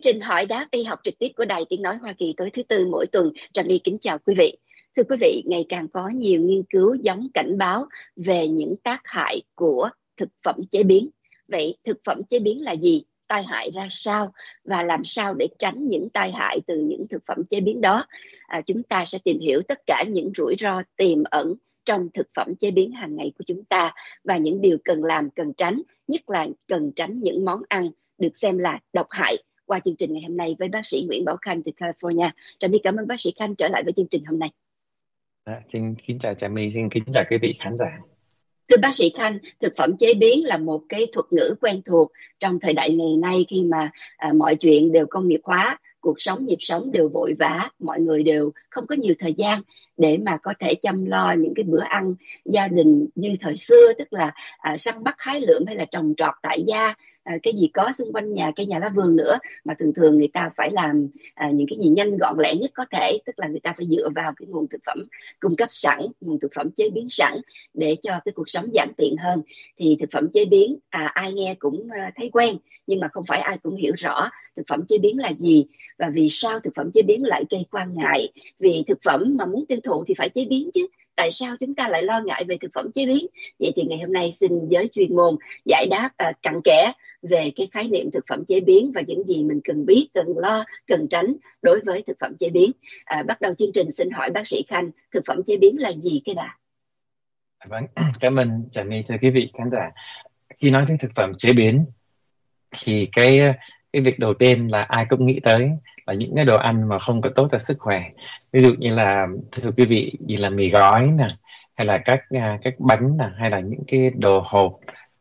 trình hỏi đáp y học trực tiếp của Đài Tiếng Nói Hoa Kỳ tối thứ Tư mỗi tuần. Trà My kính chào quý vị. Thưa quý vị, ngày càng có nhiều nghiên cứu giống cảnh báo về những tác hại của thực phẩm chế biến. Vậy thực phẩm chế biến là gì? Tai hại ra sao? Và làm sao để tránh những tai hại từ những thực phẩm chế biến đó? Chúng ta sẽ tìm hiểu tất cả những rủi ro tiềm ẩn trong thực phẩm chế biến hàng ngày của chúng ta và những điều cần làm, cần tránh, nhất là cần tránh những món ăn được xem là độc hại. Qua chương trình ngày hôm nay với bác sĩ Nguyễn Bảo Khanh từ California. Trà My cảm ơn bác sĩ Khanh trở lại với chương trình hôm nay. Xin kính chào Trà My, xin kính chào quý vị khán giả. Thưa bác sĩ Khanh, thực phẩm chế biến là một cái thuật ngữ quen thuộc trong thời đại ngày nay khi mà mọi chuyện đều công nghiệp hóa, cuộc sống nhịp sống đều vội vã, mọi người đều không có nhiều thời gian để mà có thể chăm lo những cái bữa ăn gia đình như thời xưa, tức là săn bắt hái lượm hay là trồng trọt tại gia, cái gì có xung quanh nhà, cây nhà lá vườn nữa, mà thường thường người ta phải làm những cái gì nhanh gọn lẹ nhất có thể, tức là người ta phải dựa vào cái nguồn thực phẩm cung cấp sẵn, nguồn thực phẩm chế biến sẵn để cho cái cuộc sống giảm tiện hơn. Thì thực phẩm chế biến ai nghe cũng thấy quen, nhưng mà không phải ai cũng hiểu rõ thực phẩm chế biến là gì và vì sao thực phẩm chế biến lại gây quan ngại. Vì thực phẩm mà muốn tiêu thụ thì phải chế biến chứ, tại sao chúng ta lại lo ngại về thực phẩm chế biến? Vậy thì ngày hôm nay xin giới chuyên môn giải đáp cặn kẽ về cái khái niệm thực phẩm chế biến và những gì mình cần biết, cần lo, cần tránh đối với thực phẩm chế biến. Bắt đầu chương trình xin hỏi bác sĩ Khanh, thực phẩm chế biến là gì cái đã? Vâng, cảm ơn Trà My. Thưa quý vị khán giả, khi nói đến thực phẩm chế biến thì cái việc đầu tiên là ai cũng nghĩ tới là những cái đồ ăn mà không có tốt cho sức khỏe. Ví dụ như là, thưa quý vị, như là mì gói nè, hay là các bánh nè, hay là những cái đồ hộp.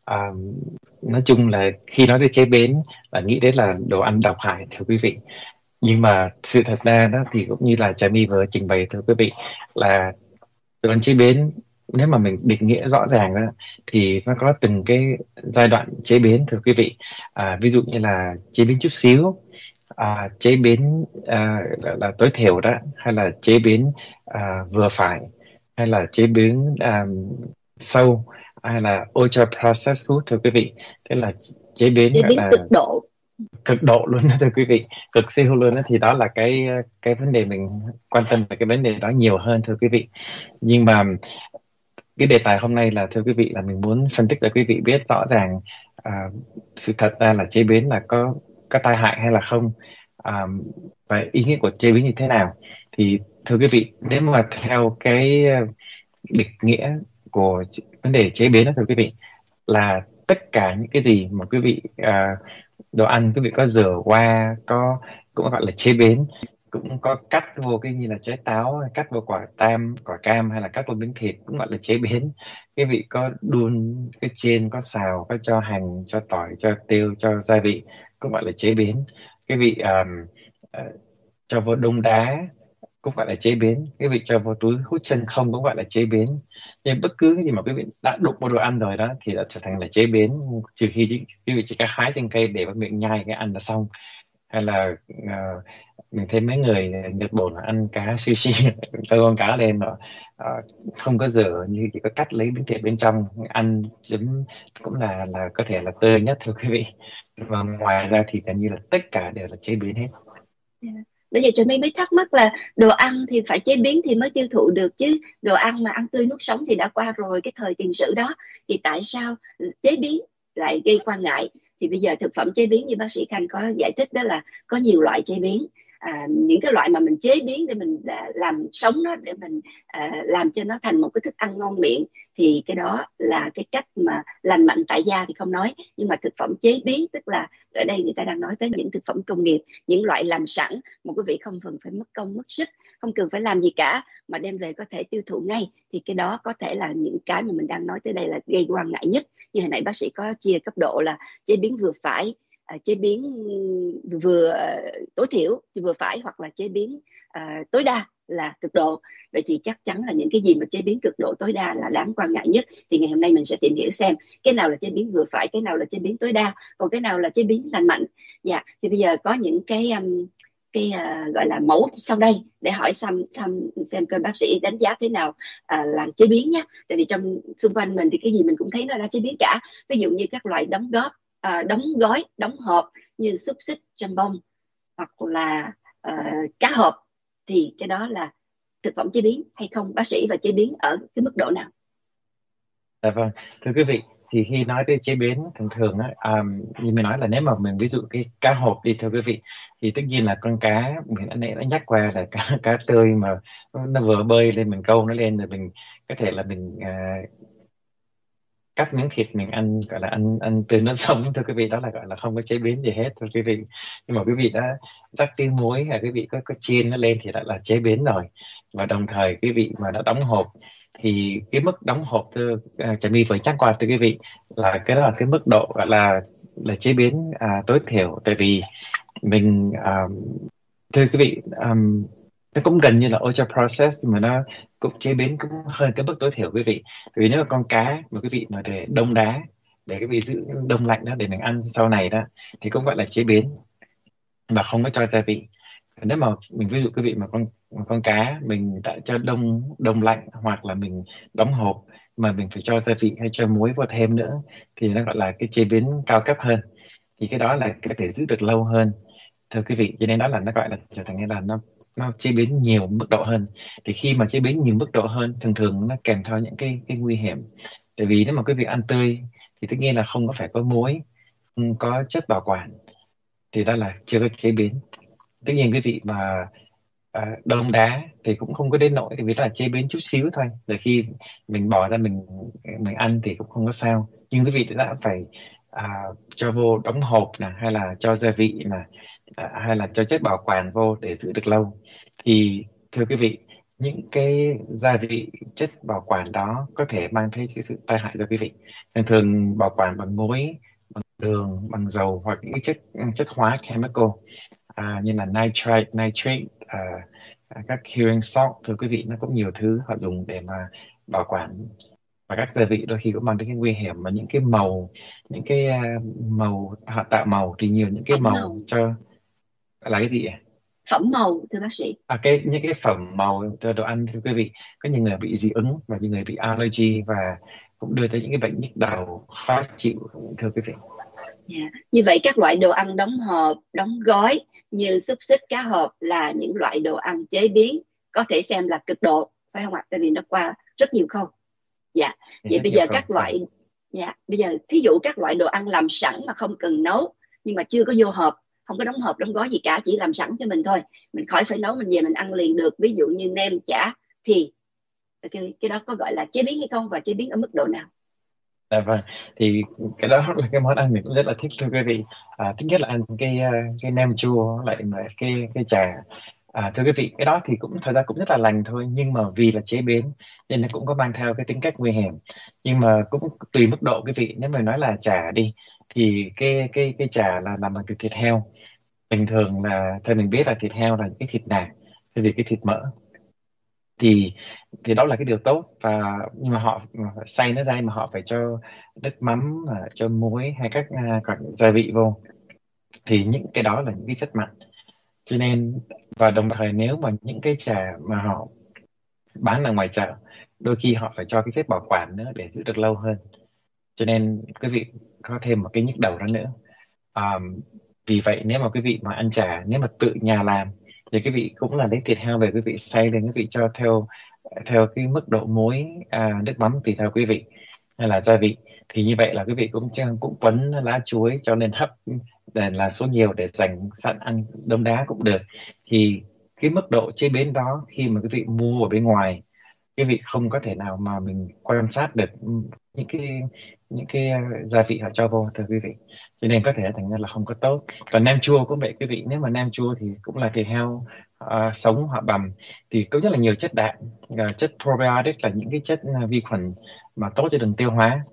Nói chung là khi nói đến chế biến là nghĩ đến là đồ ăn độc hại, thưa quý vị. Nhưng mà sự thật ra đó thì cũng như là Trà My vừa trình bày, thưa quý vị, là đồ ăn chế biến, nếu mà mình định nghĩa rõ ràng đó, thì nó có từng cái giai đoạn chế biến, thưa quý vị. Ví dụ như là chế biến chút xíu, chế biến là tối thiểu đó, hay là chế biến vừa phải, hay là chế biến sâu, hay là ultra processed food, thưa quý vị. Thế là chế biến Chế gọi biến là cực độ. cực độ luôn đó, thưa quý vị, cực siêu luôn đó. Thì đó là cái vấn đề mình quan tâm về cái vấn đề đó nhiều hơn, thưa quý vị. Nhưng mà cái đề tài hôm nay là, thưa quý vị, là mình muốn phân tích cho quý vị biết rõ ràng sự thật ra là chế biến là có tai hại hay là không, và ý nghĩa của chế biến như thế nào. Thì thưa quý vị, nếu mà theo cái định nghĩa của vấn đề chế biến đó, thưa quý vị, là tất cả những cái gì mà quý vị đồ ăn quý vị có rửa qua, cũng gọi là chế biến, cũng có cắt vô cái như là trái táo, cắt vô quả cam, hay là cắt vô miếng thịt, cũng gọi là chế biến. Quý vị có đun, cái chiên, có xào, có cho hành, cho tỏi, cho tiêu, cho gia vị, cũng gọi là chế biến. Quý vị cho vô đông đá cũng gọi là chế biến. Quý vị cho vô túi hút chân không cũng gọi là chế biến. Nhưng bất cứ cái gì mà quý vị đã đụng vào đồ ăn rồi đó thì đã trở thành là chế biến, trừ khi quý vị chỉ có hái trên cây để vào miệng nhai cái ăn là xong. Hay là mình thấy mấy người Nhật Bản ăn cá sushi cho con cá lên mà không có rửa, như chỉ có cắt lấy miếng thịt bên trong ăn chấm, cũng là có thể là tươi nhất, thưa quý vị. Và ngoài ra thì gần như là tất cả đều là chế biến hết. Bây giờ Trà My mới thắc mắc là đồ ăn thì phải chế biến thì mới tiêu thụ được chứ, đồ ăn mà ăn tươi nuốt sống thì đã qua rồi cái thời tiền sử đó, thì tại sao chế biến lại gây quan ngại? Thì bây giờ thực phẩm chế biến như bác sĩ Khanh có giải thích đó là có nhiều loại chế biến. Những cái loại mà mình chế biến để mình làm sống nó, để mình làm cho nó thành một cái thức ăn ngon miệng, thì cái đó là cái cách mà lành mạnh tại gia thì không nói. Nhưng mà thực phẩm chế biến, tức là ở đây người ta đang nói tới những thực phẩm công nghiệp, những loại làm sẵn mà quý vị không cần phải mất công mất sức, không cần phải làm gì cả mà đem về có thể tiêu thụ ngay, thì cái đó có thể là những cái mà mình đang nói tới đây là gây quan ngại nhất. Như hồi nãy bác sĩ có chia cấp độ là chế biến vừa phải, chế biến vừa tối thiểu vừa phải, hoặc là chế biến tối đa là cực độ. Vậy thì chắc chắn là những cái gì mà chế biến cực độ tối đa là đáng quan ngại nhất. Thì ngày hôm nay mình sẽ tìm hiểu xem cái nào là chế biến vừa phải, cái nào là chế biến tối đa, còn cái nào là chế biến lành mạnh. Dạ, thì bây giờ có những cái gọi là mẫu sau đây để hỏi xem coi bác sĩ đánh giá thế nào làm chế biến nhé. Tại vì trong xung quanh mình thì cái gì mình cũng thấy nó đã chế biến cả. Ví dụ như các loại đóng gói, đóng hộp như xúc xích, jambon, hoặc là ờ, cá hộp, thì cái đó là thực phẩm chế biến hay không bác sĩ, và chế biến ở cái mức độ nào? Dạ vâng, thưa quý vị, thì khi nói tới chế biến thường thường á, như mình nói là nếu mà mình ví dụ cái cá hộp đi thưa quý vị, thì tất nhiên là con cá mình đã nhắc qua là cá tươi mà nó vừa bơi lên, mình câu nó lên rồi mình có thể là mình cắt miếng thịt mình ăn, gọi là ăn ăn tươi nó sống thưa quý vị, đó là gọi là không có chế biến gì hết thưa quý vị. Nhưng mà quý vị đã rắc tí muối hay quý vị có chiên nó lên thì đã là chế biến rồi. Và đồng thời quý vị mà đã đóng hộp thì cái mức đóng hộp thưa Trà My vừa nhắc qua thưa quý vị, là cái đó là cái mức độ gọi là chế biến tối thiểu. Tại vì mình thưa quý vị, nó cũng gần như là ultra processed, nhưng mà nó cũng chế biến cũng hơn cái mức tối thiểu quý vị. Tại vì nếu mà con cá mà quý vị mà để đông đá, để quý vị giữ đông lạnh đó để mình ăn sau này đó, thì cũng gọi là chế biến mà không có cho gia vị. Nếu mà mình ví dụ quý vị mà con cá mình đã cho đông đông lạnh hoặc là mình đóng hộp mà mình phải cho gia vị hay cho muối vào thêm nữa, thì nó gọi là cái chế biến cao cấp hơn, thì cái đó là có thể giữ được lâu hơn thưa quý vị. Cho nên đó là nó gọi là trở thành như là nó chế biến nhiều mức độ hơn. Thì khi mà chế biến nhiều mức độ hơn, thường thường nó kèm theo những cái nguy hiểm. Tại vì nếu mà quý vị ăn tươi thì tất nhiên là không có phải có muối, không có chất bảo quản, thì đó là chưa có chế biến. Tất nhiên quý vị mà đông đá thì cũng không có đến nỗi, thì vì là chế biến chút xíu thôi, rồi khi mình bỏ ra mình ăn thì cũng không có sao. Nhưng quý vị đã phải cho vô đóng hộp nè, hay là cho gia vị nè, hay là cho chất bảo quản vô để giữ được lâu, thì thưa quý vị, những cái gia vị chất bảo quản đó có thể mang tới sự tai hại cho quý vị. Thường thường bảo quản bằng muối, đường, bằng dầu, hoặc những cái chất hóa chemical, như là nitrite, nitrate, các curing salt thưa quý vị, nó cũng nhiều thứ họ dùng để mà bảo quản. Và các gia vị đôi khi cũng mang đến cái nguy hiểm, mà những cái màu, những cái màu họ tạo màu thì nhiều những cái Phẩm màu màu. cho là cái gì ạ? Phẩm màu thưa bác sĩ. Những cái phẩm màu cho đồ ăn thưa quý vị, có những người bị dị ứng và những người bị allergy, và cũng đưa tới những cái bệnh nhức đầu khó chịu thưa quý vị. Dạ. Như vậy các loại đồ ăn đóng hộp, đóng gói như xúc xích, cá hộp là những loại đồ ăn chế biến có thể xem là cực độ, phải không ạ? Tại vì nó qua rất nhiều khâu. Dạ. Thì Vậy rất bây nhiều giờ không. các loại, dạ, bây giờ thí dụ các loại đồ ăn làm sẵn mà không cần nấu, nhưng mà chưa có vô hộp, không có đóng hộp đóng gói gì cả, chỉ làm sẵn cho mình thôi, mình khỏi phải nấu, mình về mình ăn liền được, ví dụ như nem, chả, thì cái đó có gọi là chế biến hay không, và chế biến ở mức độ nào? Dạ vâng, thì cái đó là cái món ăn mình cũng rất là thích thưa quý vị. Thứ nhất là ăn cái nem chua lại mà cái chả. Thưa quý vị, cái đó thì cũng thật ra cũng rất là lành thôi, nhưng mà vì là chế biến nên nó cũng có mang theo cái tính cách nguy hiểm. Nhưng mà cũng tùy mức độ quý vị. Nếu mà nói là chả đi, thì cái chả là làm bằng từ thịt heo. Bình thường là theo mình biết là thịt heo là những cái thịt nạc, thay vì cái thịt mỡ, thì đó là cái điều tốt. Và nhưng mà họ xay nó ra mà họ phải cho nước mắm, cho muối hay các gia vị vô, thì những cái đó là những cái chất mặn. Cho nên, và đồng thời nếu mà những cái trà mà họ bán ở ngoài chợ, đôi khi họ phải cho cái chất bảo quản nữa để giữ được lâu hơn. Cho nên quý vị có thêm một cái nhức đầu đó nữa. à, vì vậy nếu mà quý vị mà ăn chả, nếu mà tự nhà làm, thì quý vị cũng là lấy thịt heo về, quý vị xay lên, quý vị cho theo theo cái mức độ muối, nước mắm tùy theo quý vị, hay là gia vị. Thì như vậy là quý vị cũng quấn lá chuối cho nên hấp, để là số nhiều để dành sẵn ăn đống đá cũng được. Thì cái mức độ chế biến đó khi mà quý vị mua ở bên ngoài, quý vị không có thể nào mà mình quan sát được những cái gia vị họ cho vô thưa quý vị. Cho nên có thể thành ra là không có tốt. Còn nem chua cũng vậy quý vị, nếu mà nem chua thì cũng là thịt heo sống họ bằm, thì có rất là nhiều chất đạm, chất probiotic là những cái chất vi khuẩn mà tốt cho đường tiêu hóa.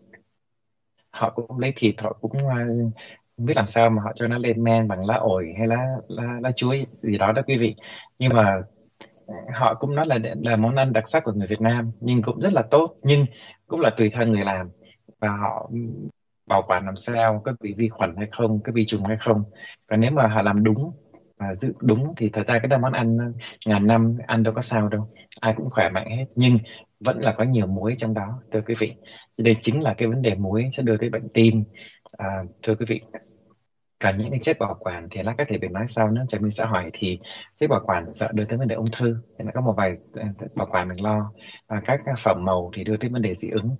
Họ cũng lấy thịt, họ cũng không biết làm sao mà họ cho nó lên men bằng lá ổi hay lá chuối gì đó đó quý vị. Nhưng mà họ cũng nói là món ăn đặc sắc của người Việt Nam, nhưng cũng rất là tốt, nhưng cũng là tùy theo người làm, và họ bảo quản làm sao, có bị vi khuẩn hay không, có vi trùng hay không. Còn nếu mà họ làm đúng và giữ đúng thì thật ra cái đó món ăn ngàn năm ăn đâu có sao đâu, ai cũng khỏe mạnh hết, nhưng vẫn là có nhiều muối trong đó thưa quý vị. Đây chính là cái vấn đề muối sẽ đưa tới bệnh tim, thưa quý vị. cần những cái chất bảo quản thì lát có thể mình nói sau nữa. Trà My sẽ hỏi thì chất bảo quản sợ đưa tới vấn đề ung thư, thì nó có một vài bảo quản mình lo. Các phẩm màu thì đưa tới vấn đề dị ứng.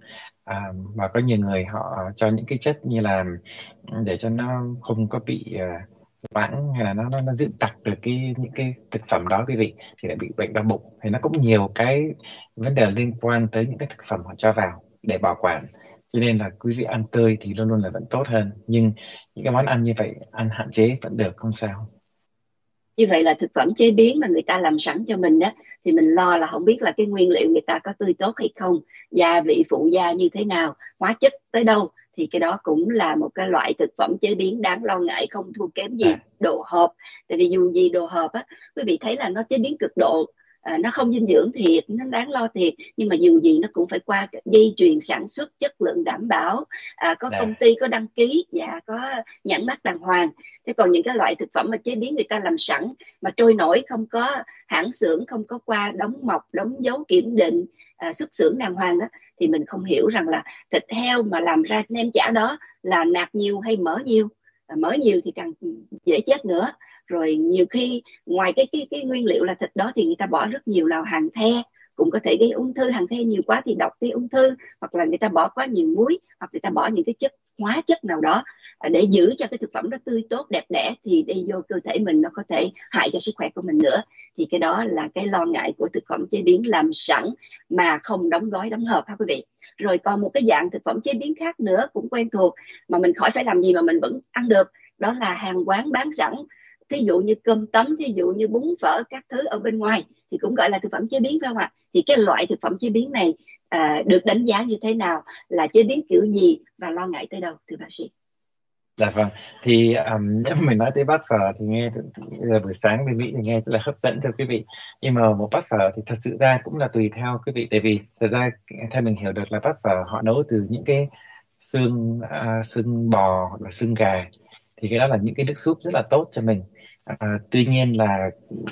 Và có nhiều người họ cho những cái chất như là để cho nó không có bị loãng, hay là nó giữ đặc được những cái thực phẩm đó quý vị, thì lại bị bệnh đau bụng. Thì nó cũng nhiều cái vấn đề liên quan tới những cái thực phẩm họ cho vào để bảo quản. Cho nên là quý vị ăn tươi thì luôn luôn là vẫn tốt hơn, nhưng những cái món ăn như vậy ăn hạn chế vẫn được, không sao. Như vậy là thực phẩm chế biến mà người ta làm sẵn cho mình đó, thì mình lo là không biết là cái nguyên liệu người ta có tươi tốt hay không, gia vị phụ gia như thế nào, hóa chất tới đâu, thì cái đó cũng là một cái loại thực phẩm chế biến đáng lo ngại, không thua kém gì Dạ, đồ hộp. Tại vì dù gì đồ hộp á, quý vị thấy là nó chế biến cực độ, nó không dinh dưỡng thiệt, nó đáng lo thiệt, nhưng mà dù gì nó cũng phải qua dây chuyền sản xuất chất lượng đảm bảo, có công dạ, ty có đăng ký và có nhãn mác đàng hoàng. Thế còn những cái loại thực phẩm mà chế biến người ta làm sẵn mà trôi nổi, không có hãng xưởng, không có qua đóng mộc đóng dấu kiểm định, xuất xưởng đàng hoàng đó, thì mình không hiểu rằng là thịt heo mà làm ra nem chả đó là nạc nhiều hay mỡ nhiều. Mỡ nhiều thì càng dễ chết nữa. Rồi nhiều khi ngoài cái nguyên liệu là thịt đó thì người ta bỏ rất nhiều là hàng the, cũng có thể gây ung thư. Hàng the nhiều quá thì độc, gây ung thư. Hoặc là người ta bỏ quá nhiều muối, hoặc người ta bỏ những cái chất hóa chất nào đó để giữ cho cái thực phẩm đó tươi tốt đẹp đẽ, thì đi vô cơ thể mình nó có thể hại cho sức khỏe của mình nữa. Thì cái đó là cái lo ngại của thực phẩm chế biến làm sẵn mà không đóng gói đóng hộp ha quý vị. Rồi còn một cái dạng thực phẩm chế biến khác nữa cũng quen thuộc, mà mình khỏi phải làm gì mà mình vẫn ăn được, đó là hàng quán bán sẵn. Thí dụ như cơm tấm, thí dụ như bún phở các thứ ở bên ngoài thì cũng gọi là thực phẩm chế biến phải không ạ? Thì cái loại thực phẩm chế biến này được đánh giá như thế nào, là chế biến kiểu gì và lo ngại tới đâu thưa bác sĩ? dạ vâng. Thì nếu mình nói tới bát phở thì nghe bây giờ buổi sáng bên Mỹ thì nghe rất là hấp dẫn thưa quý vị. Nhưng mà một bát phở thì thật sự ra cũng là tùy theo quý vị, tại vì thật ra theo mình hiểu được là bát phở họ nấu từ những cái xương bò hoặc là xương gà, thì cái đó là những cái nước súp rất là tốt cho mình. Tuy nhiên là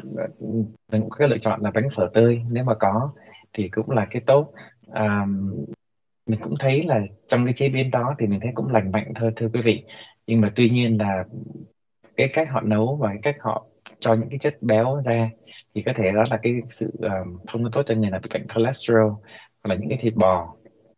mình cũng có cái lựa chọn là bánh phở tươi, nếu mà có thì cũng là cái tốt. à, mình cũng thấy là trong cái chế biến đó thì mình thấy cũng lành mạnh thôi thưa quý vị. Nhưng mà tuy nhiên là cái cách họ nấu và cái cách họ cho những cái chất béo ra thì có thể đó là cái sự không có tốt cho người là bị bệnh cholesterol, hoặc là những cái thịt bò.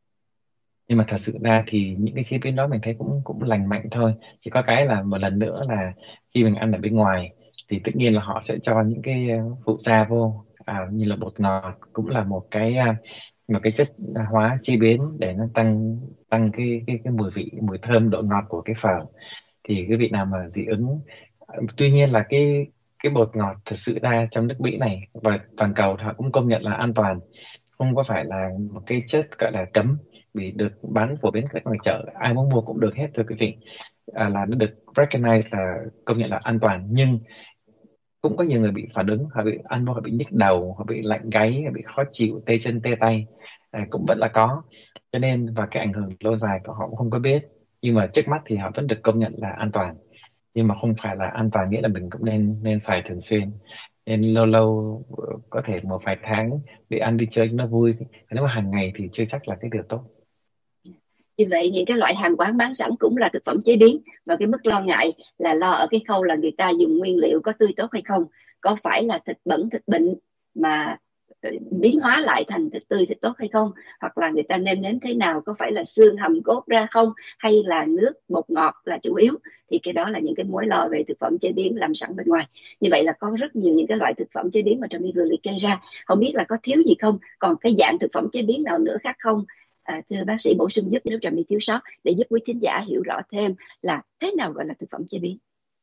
Nhưng mà thật sự ra thì những cái chế biến đó mình thấy cũng cũng lành mạnh thôi. Chỉ có cái là một lần nữa là khi mình ăn ở bên ngoài thì tất nhiên là họ sẽ cho những cái phụ gia vô, như là bột ngọt cũng là một cái chất hóa chế biến để nó tăng tăng cái mùi vị, mùi thơm, độ ngọt của cái phở. Thì cái vị nào mà dị ứng, tuy nhiên là cái bột ngọt thật sự ra trong nước Mỹ này và toàn cầu họ cũng công nhận là an toàn, không có phải là một cái chất gọi là cấm, vì được bán phổ biến các ngoài chợ, ai muốn mua cũng được hết thưa quý vị. Là nó được recognize là công nhận là an toàn. Nhưng cũng có nhiều người bị phản ứng, họ bị ăn vô họ bị nhức đầu, họ bị lạnh gáy, họ bị khó chịu, tê chân tê tay, cũng vẫn là có. Cho nên và cái ảnh hưởng lâu dài của họ cũng không có biết, nhưng mà trước mắt thì họ vẫn được công nhận là an toàn. Nhưng mà không phải là an toàn nghĩa là mình cũng nên nên xài thường xuyên. Nên lâu lâu có thể một vài tháng để ăn đi chơi cho nó vui, nếu mà hàng ngày thì chưa chắc là cái điều tốt. Như vậy những cái loại hàng quán bán sẵn cũng là thực phẩm chế biến, và cái mức lo ngại là lo ở cái khâu là người ta dùng nguyên liệu có tươi tốt hay không, có phải là thịt bẩn thịt bệnh mà biến hóa lại thành thịt tươi thịt tốt hay không, hoặc là người ta nêm nếm thế nào, có phải là xương hầm cốt ra không, hay là nước bột ngọt là chủ yếu. Thì cái đó là những cái mối lo về thực phẩm chế biến làm sẵn bên ngoài. Như vậy là có rất nhiều những cái loại thực phẩm chế biến mà Trâm vừa liệt kê ra, không biết là có thiếu gì không, còn cái dạng thực phẩm chế biến nào nữa khác không? Thưa bác sĩ bổ sung giúp nếu Trà My thiếu sót, để giúp quý thính giả hiểu rõ thêm là thế nào gọi là thực phẩm chế biến.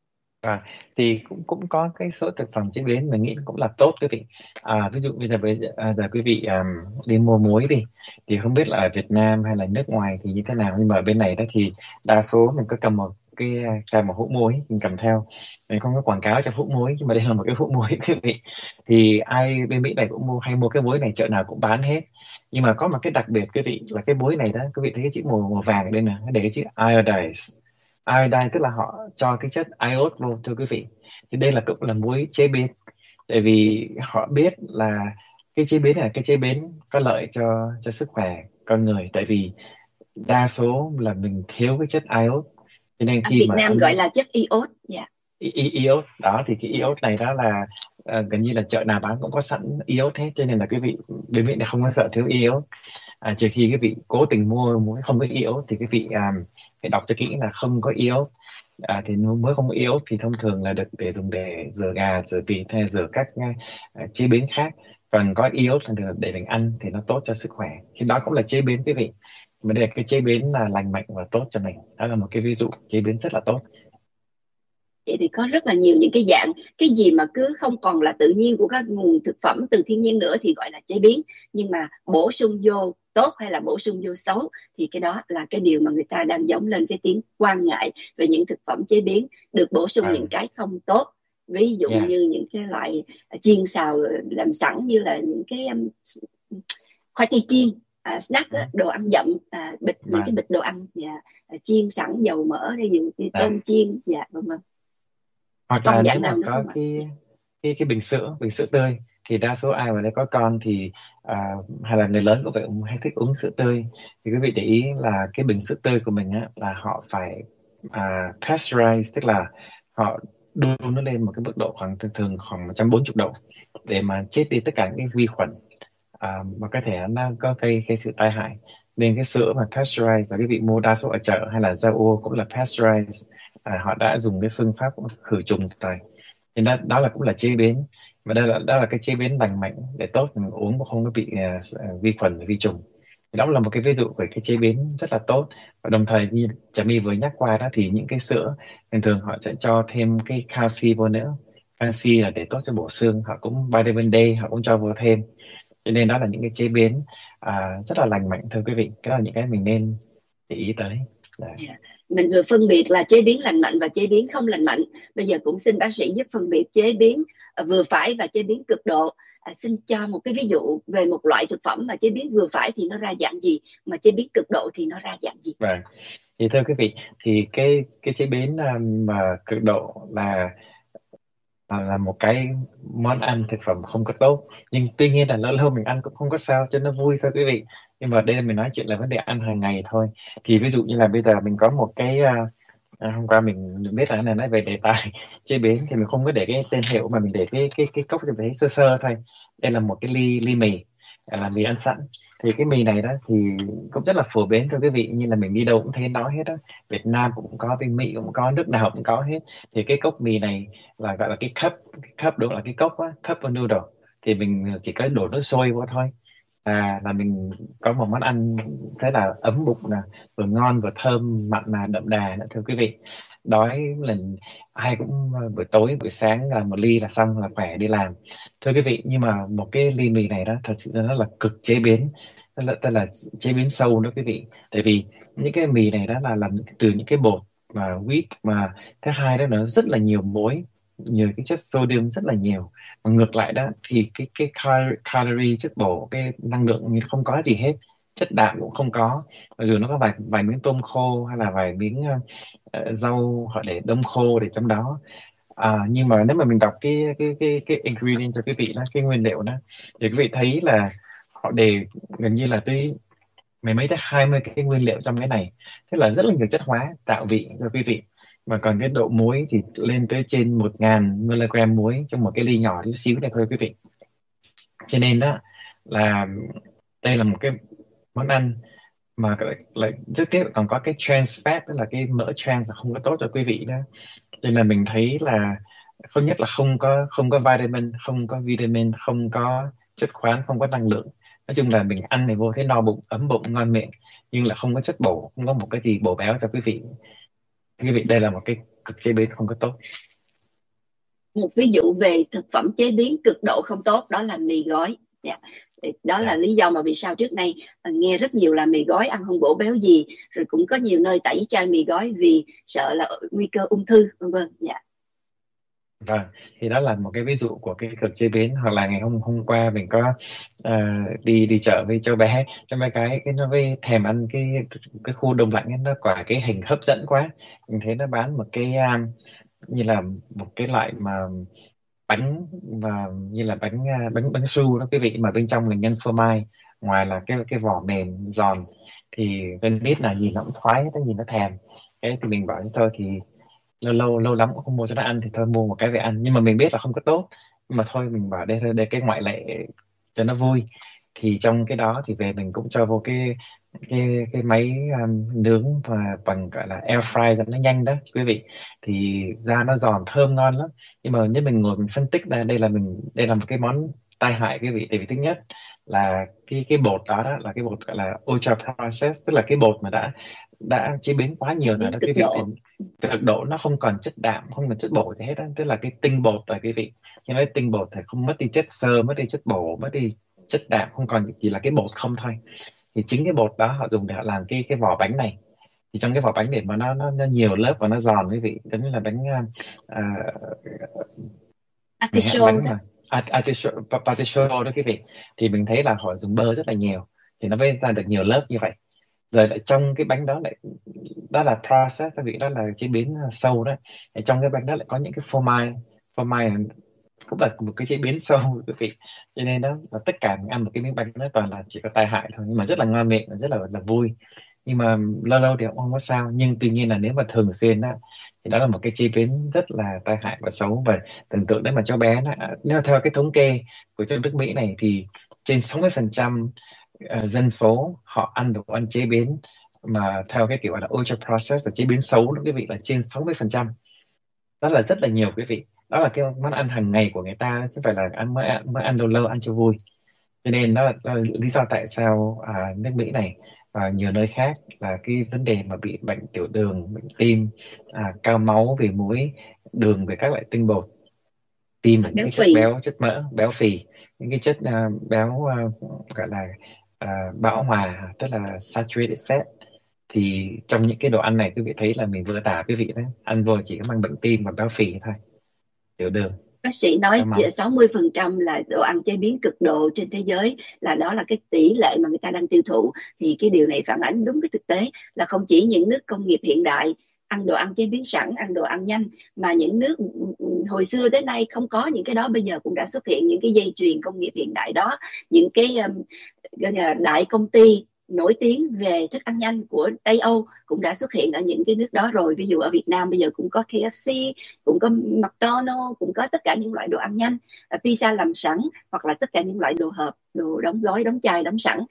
Thì cũng cũng có cái số thực phẩm chế biến mình nghĩ cũng là tốt quý vị. Ví dụ bây giờ quý vị đi mua muối đi, thì không biết là ở Việt Nam hay là nước ngoài thì như thế nào, nhưng mà ở bên này đó thì đa số mình có cầm một hũ muối mình cầm theo. Mình không có quảng cáo cho hũ muối, nhưng mà đây là một cái hũ muối quý vị. Thì ai bên Mỹ này cũng hay mua cái muối này, chợ nào cũng bán hết. Nhưng mà có một cái đặc biệt quý vị là cái muối này đó, quý vị thấy cái chữ màu vàng ở đây nè, nó để cái chữ iodize. Iodine tức là họ cho cái chất iốt vô thưa quý vị. Thì đây là cũng là muối chế biến, tại vì họ biết là cái chế biến này là cái chế biến có lợi cho sức khỏe con người. Tại vì đa số là mình thiếu cái chất iốt, Cho nên Ở khi Việt mà Nam gọi ăn là chất iốt. Dạ. iốt đó thì cái iốt này đó là gần như là chợ nào bán cũng có sẵn iốt hết, cho nên là quý vị bên Mỹ này không có sợ thiếu iốt. Trừ khi cái vị cố tình mua muối không có iốt thì cái vị phải đọc cho kỹ là không có iốt. Thì muối không có iốt thì thông thường là được để dùng để rửa gà, rửa vịt hay rửa các chế biến khác. Còn có iốt là được để mình ăn thì nó tốt cho sức khỏe, thì đó cũng là chế biến quý vị, mà đây là cái chế biến là lành mạnh và tốt cho mình. Đó là một cái ví dụ chế biến rất là tốt. Vậy thì có rất là nhiều những cái dạng, cái gì mà cứ không còn là tự nhiên của các nguồn thực phẩm từ thiên nhiên nữa thì gọi là chế biến, nhưng mà bổ sung vô tốt hay là bổ sung vô xấu thì cái đó là cái điều mà người ta đang gióng lên cái tiếng quan ngại về những thực phẩm chế biến được bổ sung những À, cái không tốt. Ví dụ yeah. như những cái loại chiên xào làm sẵn, như là những cái khoai tây chiên, snack á, Ừ. đồ ăn dặm, bịch, những cái Vâng. bịch đồ ăn, chiên sẵn dầu mỡ, hay những cái À. tôm chiên, vân vân. Hoặc là Còn nếu dạng mà nào nữa có không ạ? cái bình sữa tươi, thì đa số ai mà đã có con thì hay là người lớn cũng vậy, cũng hay thích uống sữa tươi. Thì quý vị để ý là cái bình sữa tươi của mình á là họ phải pasteurize, tức là họ đun nó lên một cái mức độ khoảng thường thường khoảng 140 độ để mà chết đi tất cả những cái vi khuẩn mà có thể nó có gây sự tai hại. Nên cái sữa mà pasteurize và cái vị mua đa số ở chợ hay là ra ô cũng là pasteurize, họ đã dùng cái phương pháp khử trùng rồi. Thì đó là cũng là chế biến, và đó là cái chế biến lành mạnh để tốt, mình uống cũng không có bị vi khuẩn vi trùng. Thì đó là một cái ví dụ về cái chế biến rất là tốt. Và đồng thời như Trà My vừa nhắc qua đó, thì những cái sữa thường thường họ sẽ cho thêm cái canxi vô nữa. Canxi là để tốt cho bổ xương, họ cũng vitamin D họ cũng cho vô thêm. Cho nên đó là những cái chế biến rất là lành mạnh thưa quý vị. Cái đó là những cái mình nên để ý tới. Dạ. Dạ. Mình vừa phân biệt là chế biến lành mạnh và chế biến không lành mạnh. Bây giờ cũng xin bác sĩ giúp phân biệt chế biến vừa phải và chế biến cực độ. Xin cho một cái ví dụ về một loại thực phẩm mà chế biến vừa phải thì nó ra dạng gì, mà chế biến cực độ thì nó ra dạng gì? Vâng. Thì thưa quý vị, thì cái chế biến mà cực độ là một cái món ăn thực phẩm không có tốt, nhưng tuy nhiên là lâu lâu mình ăn cũng không có sao, cho nó vui thôi quý vị. Nhưng mà đây là mình nói chuyện là vấn đề ăn hàng ngày thôi. Thì ví dụ như là bây giờ mình có một cái hôm qua mình biết là cái này nói về đề tài chế biến, thì mình không có để cái tên hiệu mà mình để cái cốc cho thấy sơ sơ thôi. Đây là một cái ly ly mì, là mì ăn sẵn. Thì cái mì này đó thì cũng rất là phổ biến cho quý vị, như là mình đi đâu cũng thấy nói hết đó. Việt Nam cũng có, bên Mỹ cũng có, nước nào cũng có hết. Thì cái cốc mì này là gọi là cái cup đúng là cái cốc á, cup of noodle. Thì mình chỉ có đổ nước sôi vô thôi, là mình có một món ăn thế là ấm bụng nè, vừa ngon vừa thơm mặn là đậm đà nữa thưa quý vị. Đói lần ai cũng buổi tối buổi sáng là một ly là xong, là khỏe đi làm thưa quý vị. Nhưng mà một cái ly mì này đó thật sự nó là cực chế biến, tức là chế biến sâu đó quý vị. Tại vì những cái mì này đó là làm từ những cái bột và wheat, mà thứ hai đó nó rất là nhiều muối, nhiều cái chất sodium rất là nhiều. Mà ngược lại đó thì cái calorie, chất bổ, cái năng lượng như không có gì hết, chất đạm cũng không có. Mặc dù nó có vài vài miếng tôm khô hay là vài miếng rau họ để đông khô để trong đó. Nhưng mà nếu mà mình đọc cái ingredient cho quý vị đó, cái nguyên liệu đó, thì quý vị thấy là họ đề gần như là tới mười mấy tới 20 cái nguyên liệu trong cái này. Thế là rất là nhiều chất hóa tạo vị cho quý vị. Mà còn cái độ muối thì lên tới trên 1.000 mg muối trong một cái ly nhỏ tí xíu này thôi quý vị. Cho nên đó là đây là một cái món ăn mà lại rất tiếc còn có cái trans fat, tức là cái mỡ trans là không có tốt cho quý vị đó. Cho nên là mình thấy là không nhất là không có vitamin, không có chất khoáng, không có năng lượng. Nói chung là mình ăn thì vô thấy no bụng ấm bụng ngon miệng, nhưng là không có chất bổ, không có một cái gì bổ béo cho quý vị. Quý vị, đây là một cái cực chế biến không có tốt. Một ví dụ về thực phẩm chế biến cực độ không tốt đó là mì gói. Dạ. Đó là Dạ. lý do mà vì sao trước nay nghe rất nhiều là mì gói ăn không bổ béo gì, rồi cũng có nhiều nơi tẩy chay mì gói vì sợ là nguy cơ ung thư, vân vân. Dạ. Vâng, thì đó là một cái ví dụ của cái cực chế biến. Hoặc là ngày hôm hôm qua mình có đi đi chợ với cháu bé cái nó với thèm ăn cái khu đông lạnh ấy, nó quả cái hình hấp dẫn quá. Mình thấy nó bán một cái như là một cái loại mà bánh, và như là bánh su đó quý vị, mà bên trong là nhân phô mai, ngoài là cái vỏ mềm giòn. thì con nít là nhìn nó cũng khoái, nó nhìn nó thèm. Cái thì mình bảo thôi thì lâu lâu lâu lắm cũng không mua cho nó ăn thì thôi mua một cái về ăn, nhưng mà mình biết là không có tốt, nhưng mà thôi mình bảo đây thôi, đây cái ngoại lệ cho nó vui. Thì trong cái đó thì về mình cũng cho vô cái máy nướng và bằng gọi là air fry cho nó nhanh đó quý vị, thì da nó giòn thơm ngon lắm. Nhưng mà nếu mình ngồi mình phân tích ra đây là một cái món tai hại quý vị, tại vì thứ nhất là cái bột đó là cái bột gọi là ultra processed, tức là cái bột mà đã chế biến quá chế nhiều rồi biến đó cực quý vị. Thì độ. cực độ nó không còn chất đạm, không còn chất bổ gì hết á, tức là cái tinh bột rồi quý vị. Khi nói tinh bột thì không mất đi chất xơ, mất đi chất bổ, mất đi chất đạm, không còn chỉ là cái bột không thôi. Thì chính cái bột đó họ dùng để họ làm cái vỏ bánh này. Thì trong cái vỏ bánh để mà nó nhiều lớp và nó giòn quý vị, giống như là bánh à, mình hay ăn Artichoke bánh đó. mà patiso đó quý vị, thì mình thấy là họ dùng bơ rất là nhiều thì nó mới ra được nhiều lớp như vậy. Rồi lại trong cái bánh đó lại, đó là process quý vị, đó là chế biến sâu đó. Ở trong cái bánh đó lại có những cái phô mai, phô mai cũng là một cái chế biến sâu quý vị. Cho nên đó là tất cả mình ăn một cái miếng bánh nó toàn là chỉ có tai hại thôi, nhưng mà rất là ngon miệng, rất là vui. Nhưng mà lâu lâu thì cũng không có sao, nhưng tuy nhiên là nếu mà thường xuyên á thì đó là một cái chế biến rất là tai hại và xấu. Và tưởng tượng đấy mà cho bé nó, nếu theo cái thống kê của trong nước Mỹ này thì trên 60% dân số họ ăn đồ ăn chế biến mà theo cái kiểu là ultra processed, là chế biến xấu đó quý vị, là trên 60%. Đó là rất là nhiều quý vị, đó là cái món ăn hàng ngày của người ta chứ không phải là mới ăn lâu lâu ăn cho vui. Cho nên đó là lý do tại sao nước Mỹ này và nhiều nơi khác là cái vấn đề mà bị bệnh tiểu đường, bệnh tim, cao máu vì muối, đường về các loại tinh bột, tim là những Béo cái chất phì. béo, chất mỡ, béo phì, những cái chất béo gọi là bão hòa, tức là saturated fat. Thì trong những cái đồ ăn này quý vị thấy là mình vừa tả quý vị đấy, ăn vô chỉ có mang bệnh tim và béo phì thôi, tiểu đường, Bác sĩ cao nói máu. 60% là đồ ăn chế biến cực độ trên thế giới, là đó là cái tỷ lệ mà người ta đang tiêu thụ. Thì cái điều này phản ánh đúng cái thực tế là không chỉ những nước công nghiệp hiện đại ăn đồ ăn chế biến sẵn, ăn đồ ăn nhanh, mà những nước hồi xưa tới nay không có những cái đó, bây giờ cũng đã xuất hiện những cái dây chuyền công nghiệp hiện đại đó. Những cái gọi là đại công ty nổi tiếng về thức ăn nhanh của Tây Âu cũng đã xuất hiện ở những cái nước đó rồi. Ví dụ ở Việt Nam bây giờ cũng có KFC, cũng có McDonald's, cũng có tất cả những loại đồ ăn nhanh, pizza làm sẵn, hoặc là tất cả những loại đồ hộp, đồ đóng gói, đóng chai, đóng sẵn.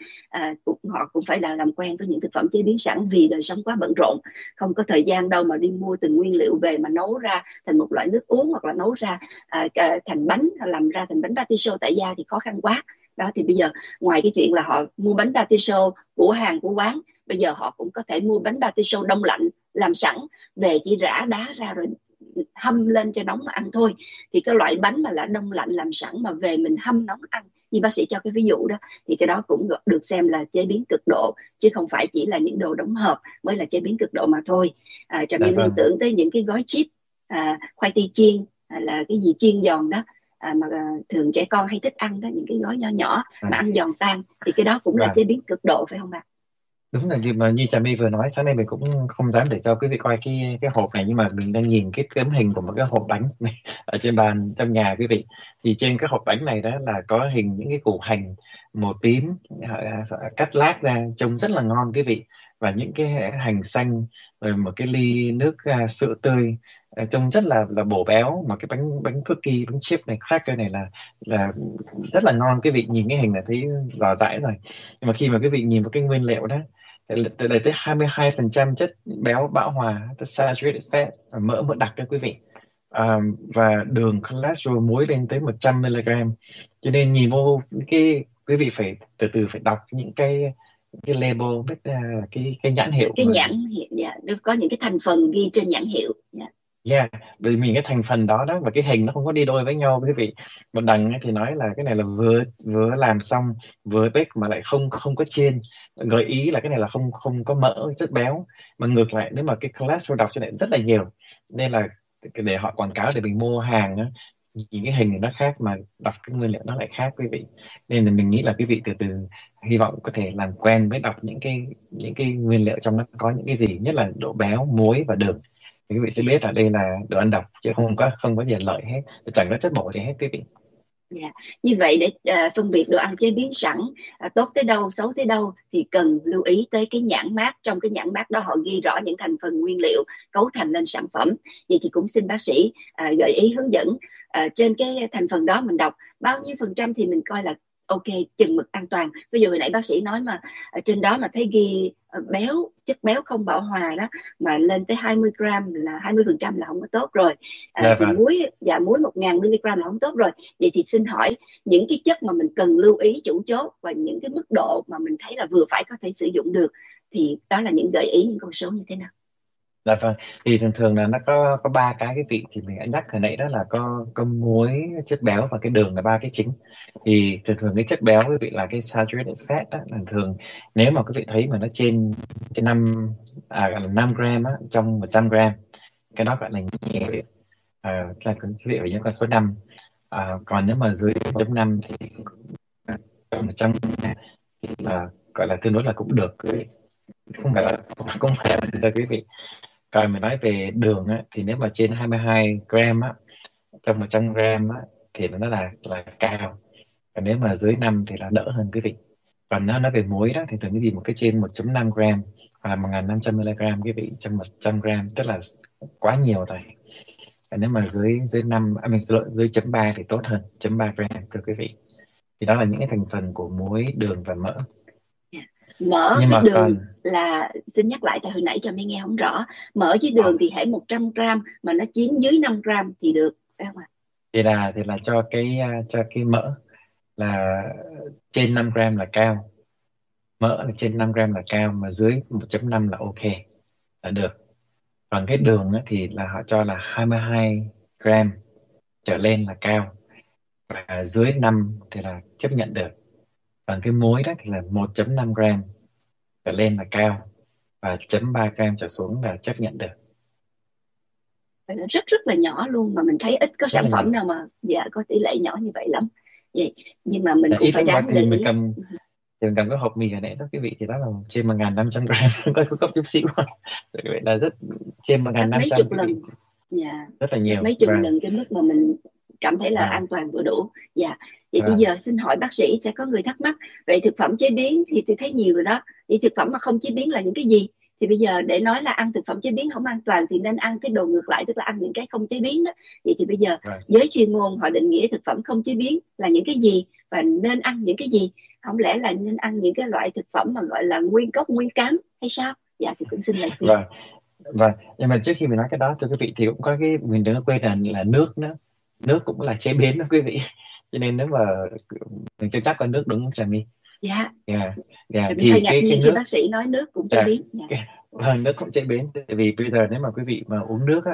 Họ cũng phải là làm quen với những thực phẩm chế biến sẵn, vì đời sống quá bận rộn, không có thời gian đâu mà đi mua từng nguyên liệu về mà nấu ra thành một loại nước uống, hoặc là nấu ra thành bánh, làm ra thành bánh patiso tại gia thì khó khăn quá. Đó thì bây giờ ngoài cái chuyện là họ mua bánh patiso của hàng của quán, bây giờ họ cũng có thể mua bánh patiso đông lạnh làm sẵn về, chỉ rã đá ra rồi hâm lên cho nóng mà ăn thôi. Thì cái loại bánh mà là đông lạnh làm sẵn mà về mình hâm nóng ăn, như bác sĩ cho cái ví dụ đó, thì cái đó cũng được xem là chế biến cực độ, chứ không phải chỉ là những đồ đóng hộp mới là chế biến cực độ mà thôi. Trầm Dạ Như liên vâng. tưởng tới những cái gói chip, khoai tây chiên, là cái gì chiên giòn đó, mà thường trẻ con hay thích ăn đó, những cái gói nhỏ nhỏ mà À, ăn giòn tan, thì cái đó cũng là vâng. chế biến cực độ phải không ạ? Đúng là như Trà My vừa nói, sáng nay mình cũng không dám để cho quý vị coi cái hộp này, nhưng mà mình đang nhìn cái tấm hình của một cái hộp bánh ở trên bàn trong nhà quý vị. Thì trên cái hộp bánh này đó là có hình những cái củ hành màu tím, cắt lát ra trông rất là ngon quý vị, và những cái hành xanh, rồi một cái ly nước sữa tươi, trông rất là bổ béo. Mà cái bánh bánh cookie, bánh chip này, cracker này là rất là ngon quý vị, nhìn cái hình là thấy rõ rãi rồi. Nhưng mà khi mà quý vị nhìn vào cái nguyên liệu đó, tới 22% chất béo bão hòa, tức saturated fat, mỡ mỡ đặc đó quý vị. Và đường cholesterol, muối lên tới 100 mg. Cho nên nhìn vô cái, quý vị phải từ từ phải đọc những cái label, biết cái nhãn hiệu Cái mà. nhãn hiệu, dạ, nó có những cái thành phần ghi trên nhãn hiệu, dạ. Yeah, bởi vì cái thành phần đó đó và cái hình nó không có đi đôi với nhau quý vị. Một đằng ấy thì nói là cái này là vừa vừa làm xong, vừa bake mà lại không không có chiên, gợi ý là cái này là không không có mỡ, chất béo. Mà ngược lại nếu mà cái cholesterol đọc cho này rất là nhiều, nên là để họ quảng cáo để mình mua hàng á, nhìn cái hình thì nó khác mà đọc cái nguyên liệu nó lại khác quý vị. Nên là mình nghĩ là quý vị từ từ hy vọng có thể làm quen với đọc những cái nguyên liệu trong nó có những cái gì, nhất là độ béo, muối và đường, thì quý vị sẽ biết là đây là đồ ăn độc chứ không có gì lợi hết, chẳng có chất bổ gì hết quý vị. Dạ. Như vậy để phân biệt đồ ăn chế biến sẵn tốt tới đâu, xấu tới đâu thì cần lưu ý tới cái nhãn mác. Trong cái nhãn mác đó họ ghi rõ những thành phần nguyên liệu cấu thành nên sản phẩm. Vậy thì cũng xin bác sĩ gợi ý hướng dẫn trên cái thành phần đó mình đọc bao nhiêu phần trăm thì mình coi là ok, chừng mực an toàn. Ví dụ hồi nãy bác sĩ nói mà ở trên đó mà thấy ghi béo, chất béo không bão hòa đó mà lên tới 20 gram là 20% là không có tốt rồi. Dạ Thì vâng. muối 1.000 mg là không tốt rồi. Vậy thì xin hỏi những cái chất mà mình cần lưu ý chủ chốt và những cái mức độ mà mình thấy là vừa phải có thể sử dụng được thì đó là những gợi ý, những con số như thế nào? Dạ vâng, thì thường thường là nó có ba cái vị thì mình đã nhắc hồi nãy, đó là có muối, chất béo và cái đường, là ba cái chính. Thì thường thường cái chất béo quý vị là cái saturated fat đó, là thường nếu mà quý vị thấy mà nó trên trên 5 gram á, trong 100 gram, cái đó gọi là nhiều. Là quý vị phải nhớ con số 5. Còn nếu mà dưới 1.5 thì trong 100 thì là gọi là tương đối là cũng được quý vị. Không phải là cũng phải là cho quý vị. Còn mình nói về đường á, thì nếu mà trên 22 gram á, trong 100 gram á, thì nó là cao. Còn nếu mà dưới 5 thì là đỡ hơn quý vị. Còn nó nói về muối đó thì thường cái gì một cái trên 1.5 gram hoặc là 1.500 mg quý vị trong 100 gram, tức là quá nhiều rồi. Còn nếu mà dưới dưới 5 mình xin lỗi, dưới chấm 3 thì tốt hơn, chấm 3 gram thưa quý vị. Thì đó là những cái thành phần của muối, đường và mỡ. Dạ. Mỡ Nhưng với mà đường còn là xin nhắc lại tại hồi nãy cho mới nghe không rõ. Mỡ với ờ, đường thì hãy 100 gram mà nó chiếm dưới 5 gram thì được phải không ạ? thì là cho cái mỡ là trên 5 gram là cao. Mỡ là trên 5 gram là cao, mà dưới 1.5 là ok, là được. Còn cái đường á, thì là họ cho là 22 gram trở lên là cao, và dưới 5 thì là chấp nhận được. Còn cái muối đó thì là 1.5 gram trở lên là cao, và 0.3 gram trở xuống là chấp nhận được. Vậy là rất rất là nhỏ luôn, mà mình thấy ít có Rất sản là phẩm nhỏ. nào mà dạ có tỷ lệ nhỏ như vậy lắm. Vậy nhưng mà mình cũng Ít phải lắm, mà đáng để thì mình ý. cầm thì mình cầm cái hộp mì ở nãy đó quý vị, thì đó là trên 1.500 gram có cấp chút xíu. Vậy là rất, trên Gấp mấy 1.500 chục quý vị, lần. Dạ. rất là Gấp nhiều. mấy chục Và lần cái mức mà mình cảm thấy là và an toàn vừa đủ. Dạ. Vậy thì và giờ xin hỏi bác sĩ, sẽ có người thắc mắc vậy thực phẩm chế biến thì tôi thấy nhiều rồi đó, vậy thực phẩm mà không chế biến là những cái gì? Thì bây giờ để nói là ăn thực phẩm chế biến không an toàn thì nên ăn cái đồ ngược lại, tức là ăn những cái không chế biến đó. Vậy thì bây giờ và giới chuyên môn họ định nghĩa thực phẩm không chế biến là những cái gì và nên ăn những cái gì? Không lẽ là nên ăn những cái loại thực phẩm mà gọi là nguyên cốc nguyên cám hay sao? Dạ thì cũng xin lời khuyên. và và nhưng mà trước khi mình nói cái đó thưa quý vị, thì cũng có cái mình đừng có quên là nước nữa. Nước cũng là chế biến đó quý vị. Cho nên nếu mà mình chưa chắc có nước, đúng không Trà My? Dạ. Dạ. Dạ, Rồi mình hơi thì ngạc cái nhiên khi nước. bác sĩ nói nước cũng chế Dạ. biến. Dạ. Vâng, nước cũng chế biến. Tại vì bây giờ nếu mà quý vị mà uống nước á,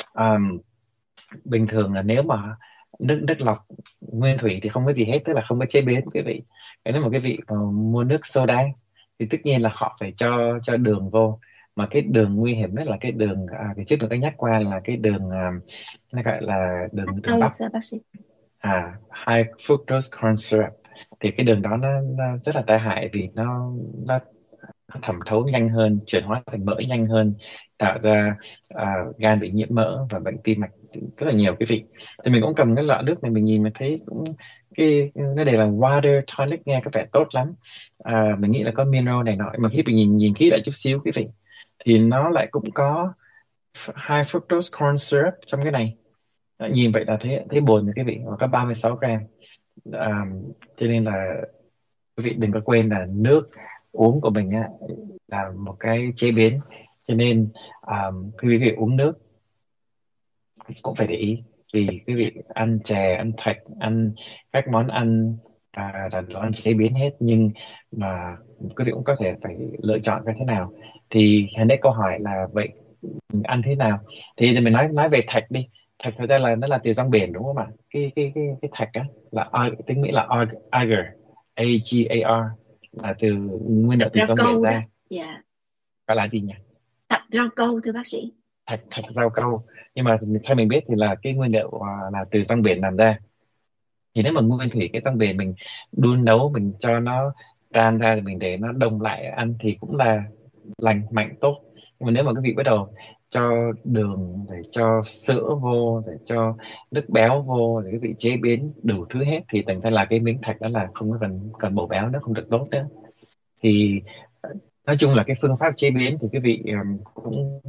bình thường là nếu mà nước nước lọc nguyên thủy thì không có gì hết, tức là không có chế biến quý vị. Cái nếu mà quý vị mà mua nước soda thì tất nhiên là họ phải cho đường vô. Mà cái đường nguy hiểm nhất là cái đường, cái trước tôi có nhắc qua là cái đường, nó gọi là đường đường Tôi bắp. sao bác sĩ? High fructose corn syrup. Thì cái đường đó nó rất là tai hại, vì nó thẩm thấu nhanh hơn, chuyển hóa thành mỡ nhanh hơn, tạo ra gan bị nhiễm mỡ và bệnh tim mạch rất là nhiều quý vị. Thì mình cũng cầm cái lọ nước này, mình nhìn mình thấy cũng cái nó đề là water tonic, nghe có vẻ tốt lắm. Mình nghĩ là có mineral này nọ, mà khi mình nhìn nhìn kỹ lại chút xíu quý vị, thì nó lại cũng có high fructose corn syrup trong cái này. Nhìn vậy là thấy thấy buồn rồi quý vị, và có 36 gram. à, cho nên là quý vị đừng có quên là nước uống của mình á, là một cái chế biến. Cho nên khi quý vị uống nước cũng phải để ý, vì quý vị ăn chè, ăn thạch, ăn các món ăn là đồ ăn chế biến hết, nhưng mà quý vị cũng có thể phải lựa chọn cái thế nào. Thì hồi nãy câu hỏi là vậy mình ăn thế nào, thì mình nói về thạch đi. Thạch thật ra là nó là từ rong biển đúng không ạ? Cái thạch á là tiếng Mỹ là agar, agar, là từ nguyên Thạch liệu từ rau rong biển câu đó. ra. Dạ. Gọi là gì nhỉ? Thạch rau câu thưa bác sĩ. Thạch rau câu. Nhưng mà theo mình biết thì là cái nguyên liệu là từ rong biển làm ra. Thì nếu mà nguyên thủy cái rong biển mình đun nấu, mình cho nó tan ra thì mình để nó đông lại ăn thì cũng là lành mạnh tốt. Nhưng mà nếu mà quý vị bắt đầu cho đường, để cho sữa vô, để cho nước béo vô, để quý vị chế biến đủ thứ hết, thì thành ra là cái miếng thạch đó là không có cần cần bổ béo nữa, không được tốt nữa. Thì nói chung là cái phương pháp chế biến thì quý vị cũng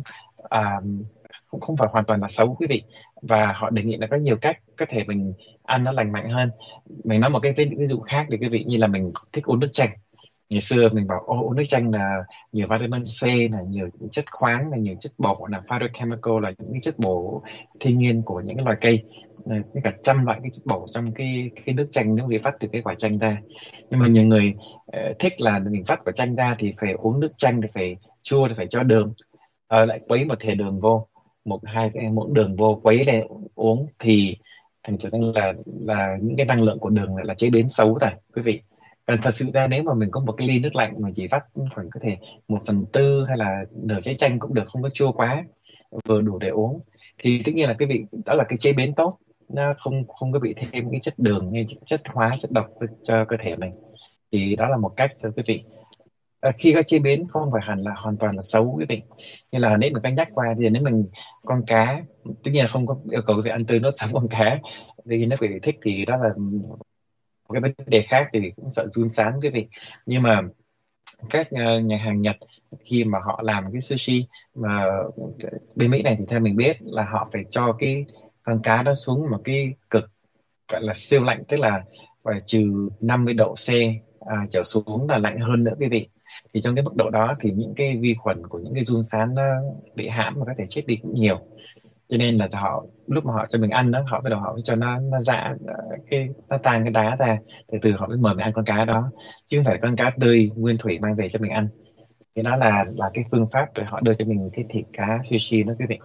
cũng không phải hoàn toàn là xấu quý vị, và họ đề nghị là có nhiều cách có thể mình ăn nó lành mạnh hơn. Mình nói một cái ví dụ khác thì quý vị, như là mình thích uống nước chanh. Ngày xưa mình bảo ô, uống nước chanh là nhiều vitamin C, là nhiều chất khoáng, là nhiều chất bổ, là phytochemical, là những cái chất bổ thiên nhiên của những cái loài cây. Với cả trăm loại cái chất bổ trong cái nước chanh nếu bị vắt từ cái quả chanh ra. Nhưng mà nhiều người thích là mình vắt quả chanh ra thì phải uống nước chanh, thì phải chua, thì phải cho đường. Lại quấy một thìa đường vô, một hai cái muỗng đường vô, quấy lên uống, thì thành trở thành là những cái năng lượng của đường lại là chế biến xấu rồi quý vị. Còn thật sự ra nếu mà mình có một cái ly nước lạnh mà chỉ vắt khoảng có thể 1/4 hay là nửa trái chanh cũng được, không có chua quá, vừa đủ để uống, thì tất nhiên là quý vị, đó là cái chế biến tốt, nó không không có bị thêm cái chất đường hay chất hóa, chất độc cho cơ thể mình. Thì đó là một cách cho quý vị. Khi có chế biến không phải hẳn là hoàn toàn là xấu quý vị. Như là nãy mình có nhắc qua, thì nếu mình con cá, tất nhiên là không có yêu cầu quý vị ăn tươi nuốt sống con cá, vì nếu quý vị thích thì đó là một cái vấn đề khác, thì cũng sợ run sán quý vị. Nhưng mà các nhà hàng Nhật, khi mà họ làm cái sushi mà bên Mỹ này, thì theo mình biết là họ phải cho cái con cá đó xuống một cái cực gọi là siêu lạnh, tức là phải trừ 50 độ C trở xuống, là lạnh hơn nữa quý vị. Thì trong cái mức độ đó thì những cái vi khuẩn của những cái giun sán nó bị hãm và có thể chết đi cũng nhiều. Cho nên là họ lúc mà họ cho mình ăn đó, họ bắt đầu họ mới cho nó giã nó tan cái đá ra, từ từ họ mới mời mình ăn con cá đó, chứ không phải con cá tươi nguyên thủy mang về cho mình ăn. Thì đó là cái phương pháp để họ đưa cho mình cái thịt cá sushi đó quý vị.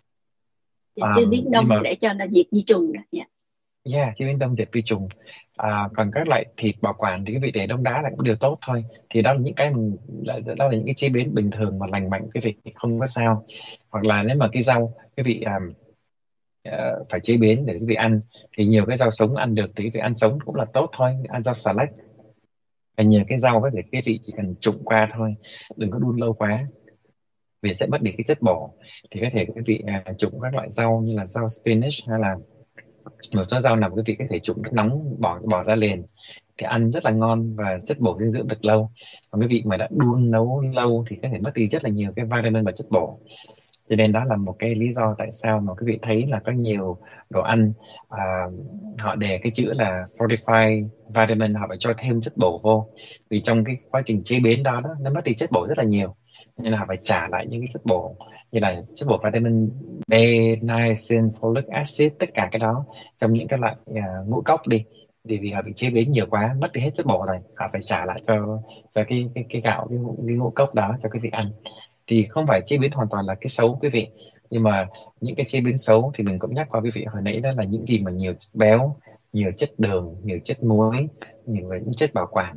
chế biến Nhưng đông mà để cho nó diệt vi trùng đó. Dạ. yeah, chế biến đông diệt vi trùng. Còn các loại thịt bảo quản thì cái vị để đông đá là cũng điều tốt thôi. Thì đó là những cái mình đó là những cái chế biến bình thường mà lành mạnh, cái vị không có sao. Hoặc là nếu mà cái rau cái vị phải chế biến để cái vị ăn, thì nhiều cái rau sống ăn được thì cái vị ăn sống cũng là tốt thôi. Ăn rau xà lách và nhiều cái rau có thể cái vị chỉ cần trụng qua thôi, đừng có đun lâu quá vì sẽ mất đi cái chất bổ. Thì có thể cái vị trụng các loại rau như là rau spinach, hay là một số rau nào cái vị có thể trụng nước nóng, bỏ bỏ ra liền, thì ăn rất là ngon và chất bổ dinh dưỡng được lâu. Còn cái vị mà đã đun nấu lâu thì có thể mất đi rất là nhiều cái vitamin và chất bổ. Cho nên đó là một cái lý do tại sao mà quý vị thấy là có nhiều đồ ăn à, họ đề cái chữ là fortified vitamin, họ phải cho thêm chất bổ vô, vì trong cái quá trình chế biến đó, nó mất đi chất bổ rất là nhiều, nên là họ phải trả lại những cái chất bổ, như là chất bổ vitamin B, niacin, folic acid, tất cả cái đó trong những cái loại ngũ cốc đi, thì vì họ bị chế biến nhiều quá, mất đi hết chất bổ rồi, họ phải trả lại cho cái gạo, cái ngũ cốc đó cho cái vị ăn. Thì không phải chế biến hoàn toàn là cái xấu quý vị, nhưng mà những cái chế biến xấu thì mình cũng nhắc qua quý vị hồi nãy, đó là những gì mà nhiều chất béo, nhiều chất đường, nhiều chất muối, nhiều những chất bảo quản,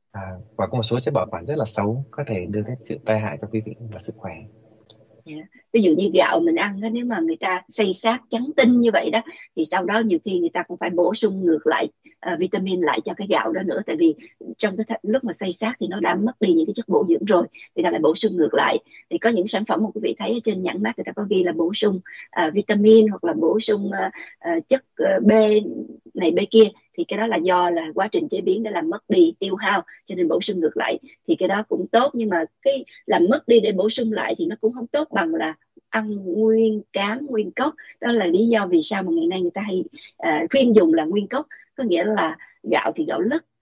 và có một số chất bảo quản rất là xấu, có thể đưa đến sự tai hại cho quý vị và sức khỏe. Dạ. Ví dụ như gạo mình ăn đó, nếu mà người ta xay xát trắng tinh như vậy đó, thì sau đó nhiều khi người ta cũng phải bổ sung ngược lại vitamin lại cho cái gạo đó nữa, tại vì trong cái lúc mà xay xát thì nó đã mất đi những cái chất bổ dưỡng rồi, người ta lại bổ sung ngược lại. Thì có những sản phẩm mà quý vị thấy ở trên nhãn mác người ta có ghi là bổ sung vitamin, hoặc là bổ sung chất B này B kia, thì cái đó là do là quá trình chế biến đã làm mất đi, tiêu hao, cho nên bổ sung ngược lại thì cái đó cũng tốt. Nhưng mà cái làm mất đi để bổ sung lại thì nó cũng không tốt bằng là ăn nguyên cám nguyên cốc. Đó là lý do vì sao mà ngày nay người ta hay khuyên dùng là nguyên cốc, có nghĩa là gạo thì gạo lứt,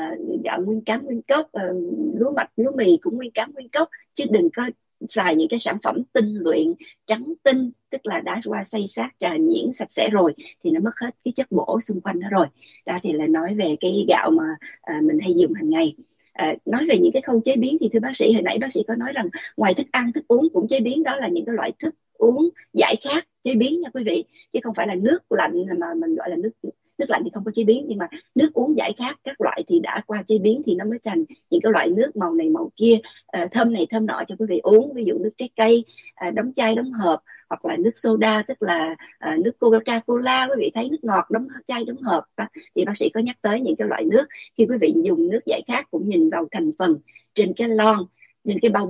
gạo nguyên cám nguyên cốc, lúa mạch lúa mì cũng nguyên cám nguyên cốc, chứ đừng có xài những cái sản phẩm tinh luyện trắng tinh, tức là đã qua xay sát trà nhuyễn sạch sẽ rồi thì nó mất hết cái chất bổ xung quanh đó rồi. Đó thì là nói về cái gạo mà mình hay dùng hàng ngày. Nói về những cái khâu chế biến thì thưa bác sĩ, hồi nãy bác sĩ có nói rằng ngoài thức ăn thức uống cũng chế biến, đó là những cái loại thức uống giải khát chế biến nha quý vị, chứ không phải là nước lạnh mà mình gọi là nước nước lạnh thì không có chế biến, nhưng mà nước uống giải khát các loại thì đã qua chế biến thì nó mới thành những cái loại nước màu này màu kia, thơm này thơm nọ cho quý vị uống. Ví dụ nước trái cây đóng chai đóng hộp, hoặc là nước soda, tức là nước Coca Cola, quý vị thấy nước ngọt đóng chai đóng hộp đó, thì bác sĩ có nhắc tới những cái loại nước. Khi quý vị dùng nước giải khát cũng nhìn vào thành phần trên cái lon, trên cái bao bì,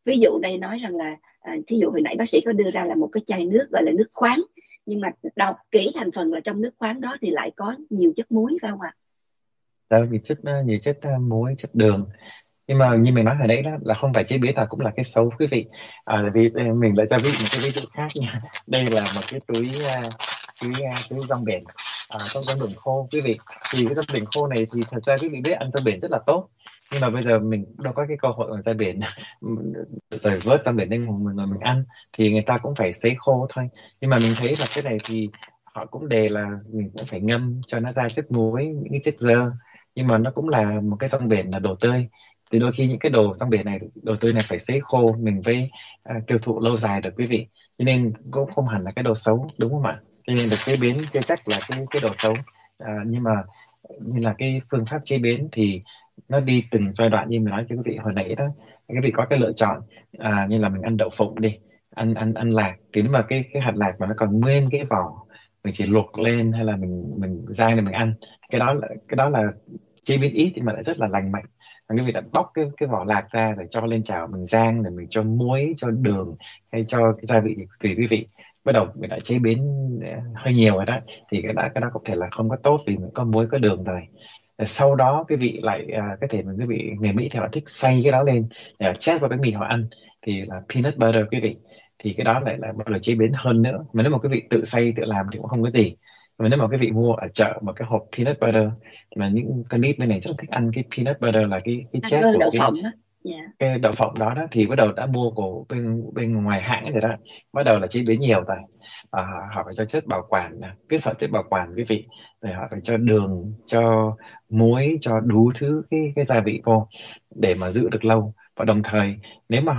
ví dụ đây nói rằng là thí dụ hồi nãy bác sĩ có đưa ra là một cái chai nước gọi là nước khoáng, nhưng mà đọc kỹ thành phần là trong nước khoáng đó thì lại có nhiều chất muối, phải không ạ? Đó, nhiều chất muối, chất đường. Nhưng mà như mình nói hồi nãy đó là không phải chế biến nào cũng là cái xấu quý vị. Vì mình lại cho ví một cái ví dụ khác nha. Đây là một cái túi rong biển, trong rong biển khô quý vị. Thì cái rong biển khô này thì thật ra quý vị biết ăn rong biển rất là tốt, nhưng mà bây giờ mình đâu có cái cơ hội ở ra biển rồi vớt rong biển lên mình ăn, thì người ta cũng phải sấy khô thôi. Nhưng mà mình thấy là cái này thì họ cũng đề là mình cũng phải ngâm cho nó ra chất muối, những cái chất xơ, nhưng mà nó cũng là một cái rong biển là đồ tươi, thì đôi khi những cái đồ rong biển này, đồ tươi này phải sấy khô mình mới tiêu thụ lâu dài được quý vị. Cho nên cũng không hẳn là cái đồ xấu, đúng không ạ? Cho nên được chế biến chưa chắc là cái đồ xấu. Nhưng mà như là cái phương pháp chế biến thì nó đi từng giai đoạn, như mình nói cho quý vị hồi nãy đó. Quý vị có cái lựa chọn, như là mình ăn đậu phụng đi, ăn lạc, thì nếu mà cái hạt lạc mà nó còn nguyên cái vỏ, mình chỉ luộc lên hay là mình rang để mình ăn, cái đó là chế biến ít nhưng mà lại rất là lành mạnh. Và quý vị đã bóc cái vỏ lạc ra rồi cho lên chảo mình rang, rồi mình cho muối, cho đường hay cho cái gia vị tùy quý vị. Bắt đầu mình đã chế biến hơi nhiều rồi đó, thì cái đó có thể là không có tốt vì mình có muối có đường rồi. Rồi sau đó quý vị lại có thể mình quý vị người Mỹ thì họ thích xay cái đó lên để chét vào bánh mì họ ăn, thì là peanut butter quý vị. Thì cái đó lại là một lời chế biến hơn nữa, mà nếu mà quý vị tự xay tự làm thì cũng không có gì. Mà nếu mà quý vị mua ở chợ một cái hộp peanut butter, mà những con nít bên này rất là thích ăn cái peanut butter, là cái Ăn chét của đậu phộng á. Dạ. cái đậu phộng đó đó, thì bắt đầu đã mua của bên bên ngoài hãng rồi đó, bắt đầu là chế biến nhiều rồi. Họ phải cho chất bảo quản nè, cái sợ chất bảo quản quý vị, rồi họ phải cho đường, cho muối, cho đủ thứ cái gia vị vô để mà giữ được lâu. Và đồng thời nếu mà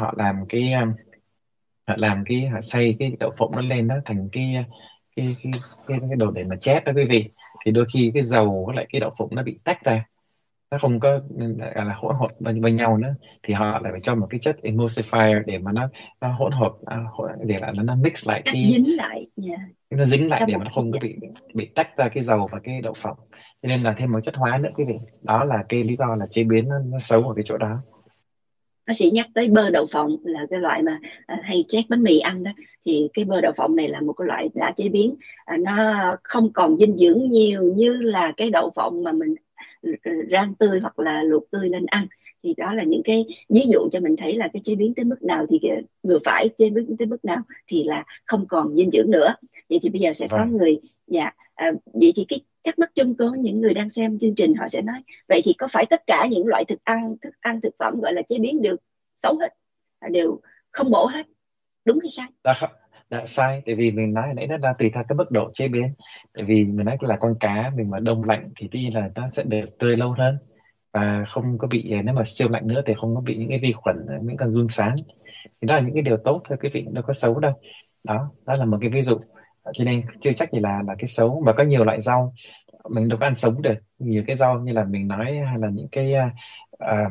họ xay cái đậu phộng nó lên đó thành cái cái đồ để mà chét đó quý vị, thì đôi khi cái dầu với lại cái đậu phụng nó bị tách ra, nó không có gọi là hỗn hợp bên nhau nữa, thì họ lại phải cho một cái chất emulsifier để mà nó hỗn hợp, để là nó mix lại Cách dính lại. Dạ. nó dính lại Trong để một mà nó không có dạ. bị tách ra cái dầu và cái đậu phộng. Cho nên là thêm một chất hóa nữa quý vị, đó là cái lý do là chế biến nó xấu ở cái chỗ đó. Bác sĩ nhắc tới bơ đậu phộng là cái loại mà hay trét bánh mì ăn đó, thì cái bơ đậu phộng này là một cái loại đã chế biến, nó không còn dinh dưỡng nhiều như là cái đậu phộng mà mình rang tươi hoặc là luộc tươi lên ăn. Thì đó là những cái ví dụ cho mình thấy là cái chế biến tới mức nào thì vừa phải, chế biến tới mức nào thì là không còn dinh dưỡng nữa. Vậy thì bây giờ sẽ có Vâng. người, dạ, vậy thì cái thắc mắc chung của những người đang xem chương trình, họ sẽ nói vậy thì có phải tất cả những loại thực phẩm gọi là chế biến đều xấu hết, đều không bổ hết, đúng hay sai? Đã sai, tại vì mình nói hồi nãy nó đang tùy theo cái mức độ chế biến. Tại vì mình nói là con cá mình mà đông lạnh thì tuy nhiên là nó sẽ được tươi lâu hơn, và không có bị, nếu mà siêu lạnh nữa thì không có bị những cái vi khuẩn, những con giun sán. Thì đó là những cái điều tốt thôi quý vị, đâu có xấu đâu. Đó là một cái ví dụ. Cho nên chưa chắc gì là cái xấu. Mà có nhiều loại rau mình đâu có ăn sống được, nhiều cái rau như là mình nói, hay là những à,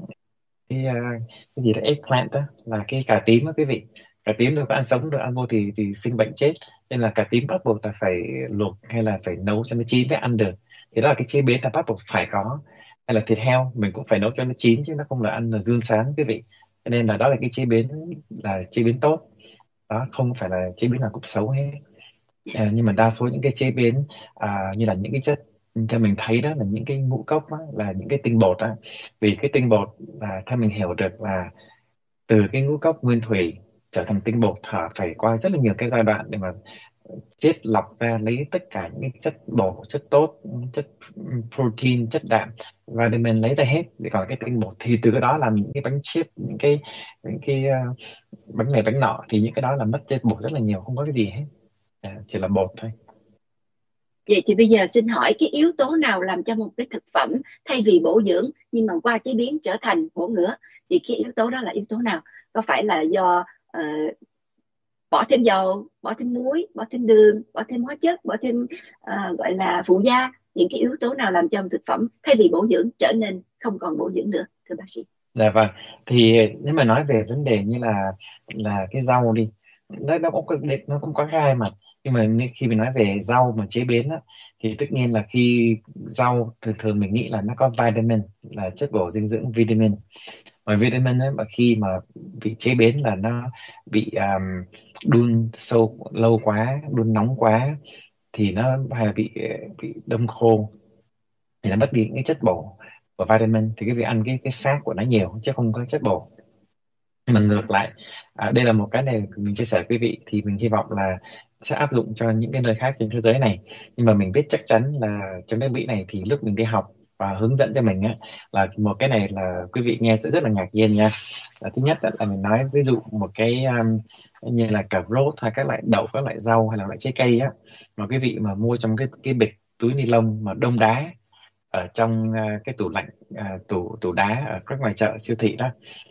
cái à, cái gì đó eggplant đó, là cái cà tím đó quý vị. Cà tím đâu có ăn sống được, ăn vô thì sinh bệnh chết. Nên là cà tím bắt buộc là phải luộc hay là phải nấu cho nó chín mới ăn được. Thì đó là cái chế biến là bắt buộc phải có. Hay là thịt heo mình cũng phải nấu cho nó chín, chứ nó không là ăn là giun sán quý vị. Cho nên là đó là cái chế biến, là chế biến tốt. Đó không phải là chế biến nào cũng xấu hết. Nhưng mà đa số những cái chế biến, như là những cái chất, theo mình thấy đó là những cái ngũ cốc đó, là những cái tinh bột đó. Vì cái tinh bột là theo mình hiểu được là từ cái ngũ cốc nguyên thủy trở thành tinh bột, họ phải qua rất là nhiều cái giai đoạn để mà chiết lọc ra, lấy tất cả những cái chất bổ, chất tốt, chất protein, chất đạm, vitamin lấy ra hết. Để còn cái tinh bột thì từ cái đó làm những cái bánh chip, những cái bánh này bánh nọ, thì những cái đó là mất chất bột rất là nhiều, không có cái gì hết. Chỉ là bột thôi. Vậy thì bây giờ xin hỏi cái yếu tố nào làm cho một cái thực phẩm thay vì bổ dưỡng nhưng mà qua chế biến trở thành bổ ngứa, thì cái yếu tố đó là yếu tố nào? Có phải là do bỏ thêm dầu, bỏ thêm muối, bỏ thêm đường, bỏ thêm hóa chất, bỏ thêm gọi là phụ gia, những cái yếu tố nào làm cho một thực phẩm thay vì bổ dưỡng trở nên không còn bổ dưỡng nữa, thưa bác sĩ? Dạ vâng. Thì nếu mà nói về vấn đề như là cái rau đi, nó cũng có hai mặt. Nhưng mà khi mình nói về rau mà chế biến á, thì tất nhiên là khi rau thường thường mình nghĩ là nó có vitamin, là chất bổ dinh dưỡng vitamin. Mà vitamin á, mà khi mà bị chế biến là nó bị đun sâu lâu quá, đun nóng quá, thì nó hay là bị đông khô, thì nó mất đi những cái chất bổ của vitamin. Thì cái việc ăn cái xác của nó nhiều chứ không có chất bổ. Nhưng mà ngược lại, đây là một cái này mình chia sẻ với quý vị, thì mình hy vọng là sẽ áp dụng cho những cái nơi khác trên thế giới này. Nhưng mà mình biết chắc chắn là trong nước Mỹ này thì lúc mình đi học và hướng dẫn cho mình á, là một cái này là quý vị nghe sẽ rất là ngạc nhiên nha. Thứ nhất là mình nói ví dụ một cái như là cà rốt hay các loại đậu, các loại rau hay là loại trái cây á, mà quý vị mà mua trong cái bịch túi ni lông mà đông đá ở trong cái tủ lạnh, tủ tủ đá ở các ngoài chợ siêu thị đó,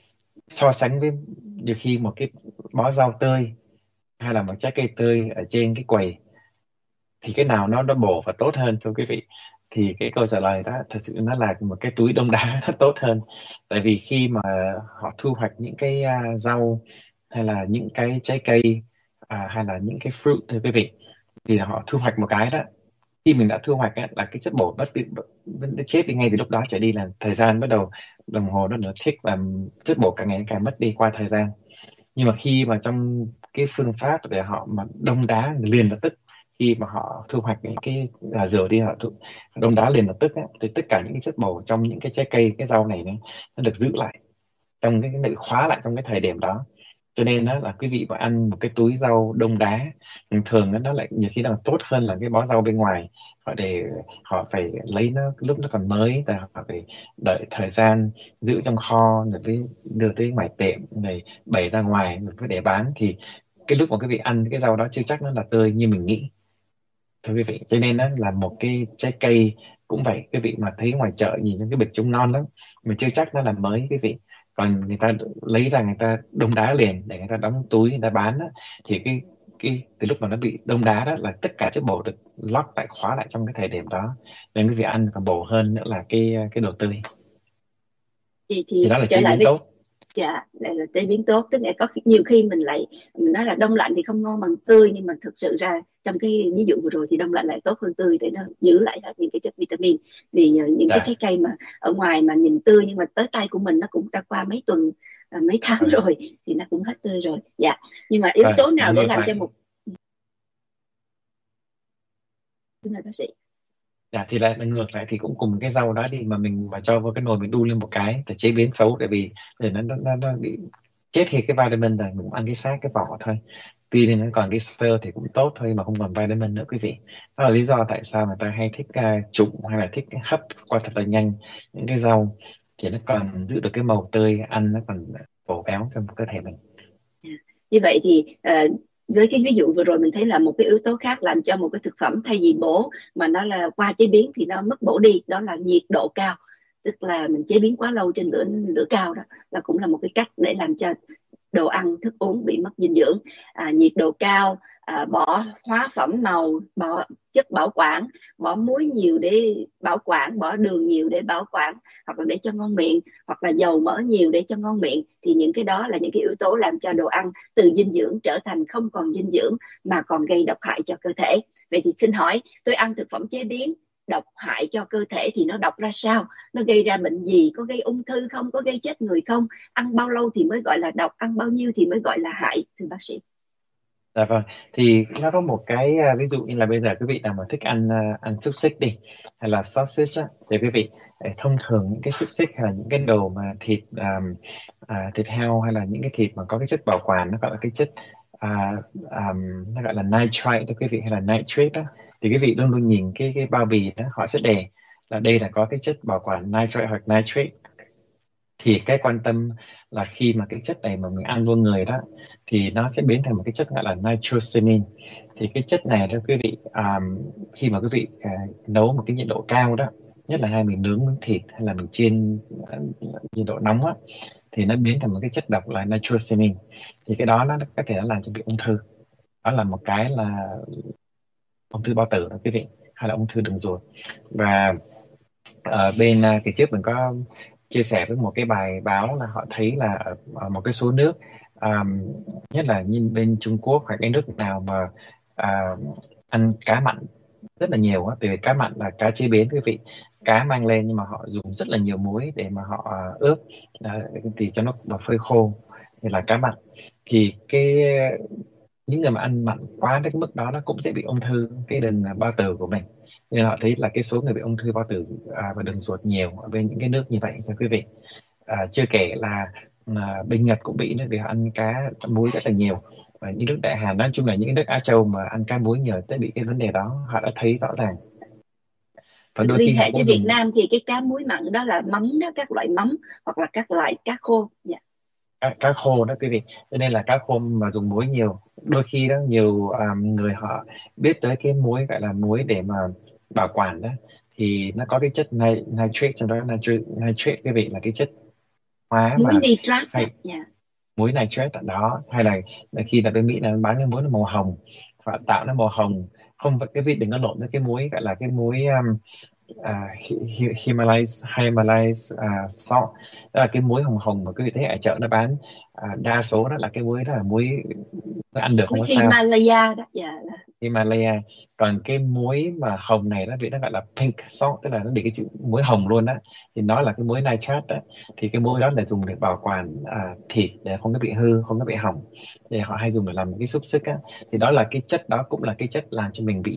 so sánh với nhiều khi một cái bó rau tươi hay là một trái cây tươi ở trên cái quầy, thì cái nào nó bổ và tốt hơn thưa quý vị? Thì cái câu trả lời đó thật sự nó là một cái túi đông đá nó tốt hơn. Tại vì khi mà họ thu hoạch những cái rau hay là những cái trái cây, hay là những cái fruit thưa quý vị, thì họ thu hoạch một cái đó, khi mình đã thu hoạch á, là cái chất bổ nó chết đi ngay từ lúc đó trở đi, là thời gian bắt đầu đồng hồ nó tick và chất bổ càng ngày càng mất đi qua thời gian. Nhưng mà khi mà trong cái phương pháp để họ mà đông đá liền lập tức, khi mà họ thu hoạch những cái rửa đi, đông đá liền lập tức á, thì tất cả những cái chất bổ trong những cái trái cây, cái rau này nó được giữ lại trong cái bị khóa lại trong cái thời điểm đó. Cho nên đó là quý vị mà ăn một cái túi rau đông đá, thường thường nó lại nhiều khi là tốt hơn là cái bó rau bên ngoài. Họ phải lấy nó lúc nó còn mới, và họ phải đợi thời gian giữ trong kho, rồi mới đưa tới ngoài tiệm, rồi bày ra ngoài rồi mới để bán. Thì cái lúc mà quý vị ăn cái rau đó chưa chắc nó là tươi như mình nghĩ, thưa quý vị. Cho nên đó là một cái trái cây cũng vậy, quý vị mà thấy ngoài chợ nhìn những cái bịch trông non lắm, mình chưa chắc nó là mới quý vị. Còn người ta lấy ra, người ta đông đá liền để người ta đóng túi người ta bán đó, thì cái từ lúc mà nó bị đông đá đó là tất cả chất bổ được lock lại, khóa lại trong cái thời điểm đó, nên quý vị ăn còn bổ hơn nữa là cái đồ tươi. Thì Thì đó là trở chế lại biến với, tốt. dạ, đây là chế biến tốt, tức là có nhiều khi mình nói là đông lạnh thì không ngon bằng tươi, nhưng mà thực sự ra trong cái ví dụ vừa rồi thì đông lạnh lại tốt hơn tươi, để nó giữ lại hết những cái chất vitamin. Vì những cái trái Dạ. cây mà ở ngoài mà nhìn tươi nhưng mà tới tay của mình nó cũng đã qua mấy tuần, mấy tháng Vâng. rồi, thì nó cũng hết tươi rồi. Dạ. Nhưng mà yếu Vâng, tố mà nào để ngược làm cho lại. một, thưa ngài bác sĩ. Dạ, thì lại ngược lại thì cũng cùng cái rau đó đi, mà mình mà cho vào cái nồi mình đun lên một cái để chế biến xấu, tại vì để nó bị chết hết cái vitamin rồi, mình cũng ăn cái xác cái vỏ thôi. Tuy nhiên nó còn cái xơ thì cũng tốt thôi, mà không còn vitamin nữa quý vị. Đó là lý do tại sao người ta hay thích trụng hay là thích hấp qua thật là nhanh những cái rau, thì nó còn giữ được cái màu tươi, ăn nó còn bổ béo trong cơ thể mình. Như vậy thì với cái ví dụ vừa rồi mình thấy là một cái yếu tố khác làm cho một cái thực phẩm thay vì bổ mà nó là qua chế biến thì nó mất bổ đi, đó là nhiệt độ cao. Tức là mình chế biến quá lâu trên lửa lửa cao, đó là cũng là một cái cách để làm cho đồ ăn thức uống bị mất dinh dưỡng. Nhiệt độ cao, bỏ hóa phẩm màu, bỏ chất bảo quản, bỏ muối nhiều để bảo quản, bỏ đường nhiều để bảo quản, hoặc là để cho ngon miệng, hoặc là dầu mỡ nhiều để cho ngon miệng, thì những cái đó là những cái yếu tố làm cho đồ ăn từ dinh dưỡng trở thành không còn dinh dưỡng mà còn gây độc hại cho cơ thể. Vậy thì xin hỏi, tôi ăn thực phẩm chế biến độc hại cho cơ thể thì nó độc ra sao? Nó gây ra bệnh gì? Có gây ung thư không? Có gây chết người không? Ăn bao lâu thì mới gọi là độc? Ăn bao nhiêu thì mới gọi là hại, thưa bác sĩ? Dạ vâng, thì nó có một cái ví dụ như là bây giờ quý vị nào mà thích ăn xúc xích đi, hay là sausage á, thì quý vị thông thường những cái xúc xích hay là những cái đồ mà thịt heo, hay là những cái thịt mà có cái chất bảo quản, nó gọi là cái chất nó gọi là nitrite đó quý vị, hay là nitrate đó, thì quý vị luôn luôn nhìn cái bao bì đó, họ sẽ đề là đây là có cái chất bảo quản nitrite hoặc nitrate. Thì cái quan tâm là khi mà cái chất này mà mình ăn vô người đó, thì nó sẽ biến thành một cái chất gọi là nitrosamine. Thì cái chất này đó quý vị, khi mà quý vị nấu một cái nhiệt độ cao đó, nhất là hay mình nướng miếng thịt hay là mình chiên nhiệt độ nóng á, thì nó biến thành một cái chất độc là nitrosamine. Thì cái đó nó có thể nó làm cho bị ung thư. Đó là một cái là ung thư bao tử đó quý vị, hay là ung thư đường ruột. Và ở bên kỳ trước mình có chia sẻ với một cái bài báo là họ thấy là ở một cái số nước, nhất là như bên Trung Quốc hoặc cái nước nào mà à, ăn cá mặn rất là nhiều á, từ cá mặn là cá chế biến quý vị, cá mang lên, nhưng mà họ dùng rất là nhiều muối để mà họ ướp, à, thì cho nó và phơi khô thì là cá mặn. Thì những người mà ăn mặn quá đến cái mức đó nó cũng sẽ bị ung thư cái đường bao tử của mình. Nên họ thấy là cái số người bị ung thư bao tử và đường ruột nhiều ở bên những cái nước như vậy thưa quý vị. Chưa kể là bên Nhật cũng bị nữa, vì họ ăn cá muối rất là nhiều. Và những nước đại Hàn, nói chung là những cái nước Á Châu mà ăn cá muối nhiều tới bị cái vấn đề đó, họ đã thấy rõ ràng. Và đôi Liên khi họ hệ với cũng Việt dùng Nam thì cái cá muối mặn đó là mắm đó, các loại mắm hoặc là các loại cá khô. Dạ. cá khô đó quý vị. Cho nên là cá khô mà dùng muối nhiều, đôi khi đó nhiều người họ biết tới cái muối gọi là muối để mà bảo quản đó, thì nó có cái chất nitrate trong đó. Nitrate quý vị là cái chất hóa Muối mà nitrat đó. hay Dạ. muối nitrate ở đó. Hay là khi là bên Mỹ là bán cái muối nó màu hồng và tạo nó màu hồng. Không, cái vị đừng có lộn với cái muối gọi là cái muối Himalaya salt. Đó là cái muối hồng hồng mà quý vị thấy ở chợ nó bán. Đa số đó là cái muối đó là muối nó ăn được, không Muối có sao. Himalaya đó. Dạ. Himalaya. Còn cái muối mà hồng này đó vị nó gọi là pink salt, tức là nó bị cái chữ muối hồng luôn đó, thì nó là cái muối nitrat đó. Thì cái muối đó là dùng để bảo quản thịt để không có bị hư, không có bị hỏng, thì họ hay dùng để làm cái xúc xích á. Thì đó là cái chất đó, cũng là cái chất làm cho mình bị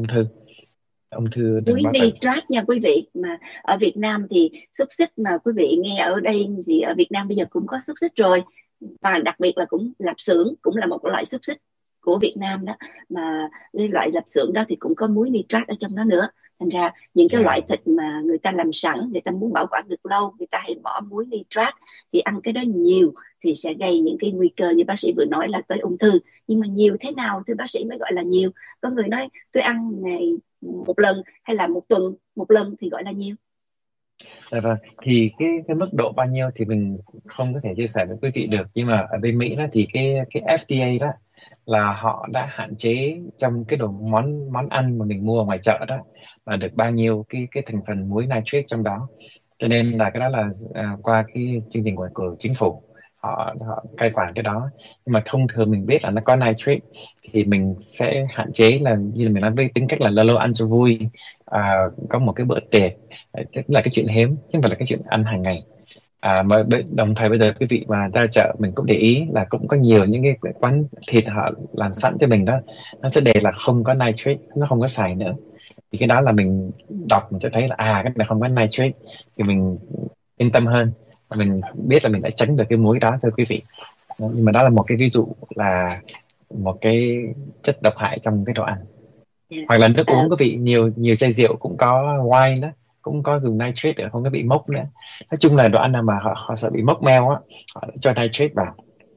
ung thư đường Muối bao tử. nitrat nha quý vị. Mà ở Việt Nam thì xúc xích mà quý vị nghe ở đây thì ở Việt Nam bây giờ cũng có xúc xích rồi, và đặc biệt là cũng lạp xưởng cũng là một loại xúc xích của Việt Nam đó. Mà cái loại lạp xưởng đó thì cũng có muối nitrat ở trong đó nữa. Thành ra những cái loại Yeah. thịt mà người ta làm sẵn, người ta muốn bảo quản được lâu, người ta hay bỏ muối nitrat. Thì ăn cái đó nhiều thì sẽ gây những cái nguy cơ như bác sĩ vừa nói là tới ung thư. Nhưng mà nhiều thế nào thưa bác sĩ mới gọi là nhiều? Có người nói tôi ăn ngày một lần hay là một tuần một lần thì gọi là nhiều. Dạ vâng, thì cái mức độ bao nhiêu thì mình không có thể chia sẻ với quý vị được, nhưng mà ở bên Mỹ đó thì cái FDA đó là họ đã hạn chế trong cái đồ món món ăn mà mình mua ở ngoài chợ đó là được bao nhiêu cái thành phần muối nitrate trong đó. Cho nên là cái đó là qua cái chương trình của chính phủ, họ cai quản cái đó. Nhưng mà thông thường mình biết là nó có nitrate thì mình sẽ hạn chế, là như là mình nói với tính cách là lâu lâu ăn cho vui, có một cái bữa tiệc, tức là cái chuyện hiếm chứ không phải là cái chuyện ăn hàng ngày. Đồng thời bây giờ quý vị mà ra chợ mình cũng để ý là cũng có nhiều những cái quán thịt họ làm sẵn cho mình đó, nó sẽ đề là không có nitrate, nó không có xài nữa. Thì cái đó là mình đọc mình sẽ thấy là cái này không có nitrate, thì mình yên tâm hơn, mình biết là mình đã tránh được cái muối đó thưa quý vị. Nhưng mà đó là một cái ví dụ là một cái chất độc hại trong cái đồ ăn. Yeah. Hoặc là nước uống quý vị, nhiều nhiều chai rượu cũng có wine đó, cũng có dùng nitrate để không có bị mốc nữa. Nói chung là đồ ăn nào mà họ sợ bị mốc meo á, họ cho nitrate vào.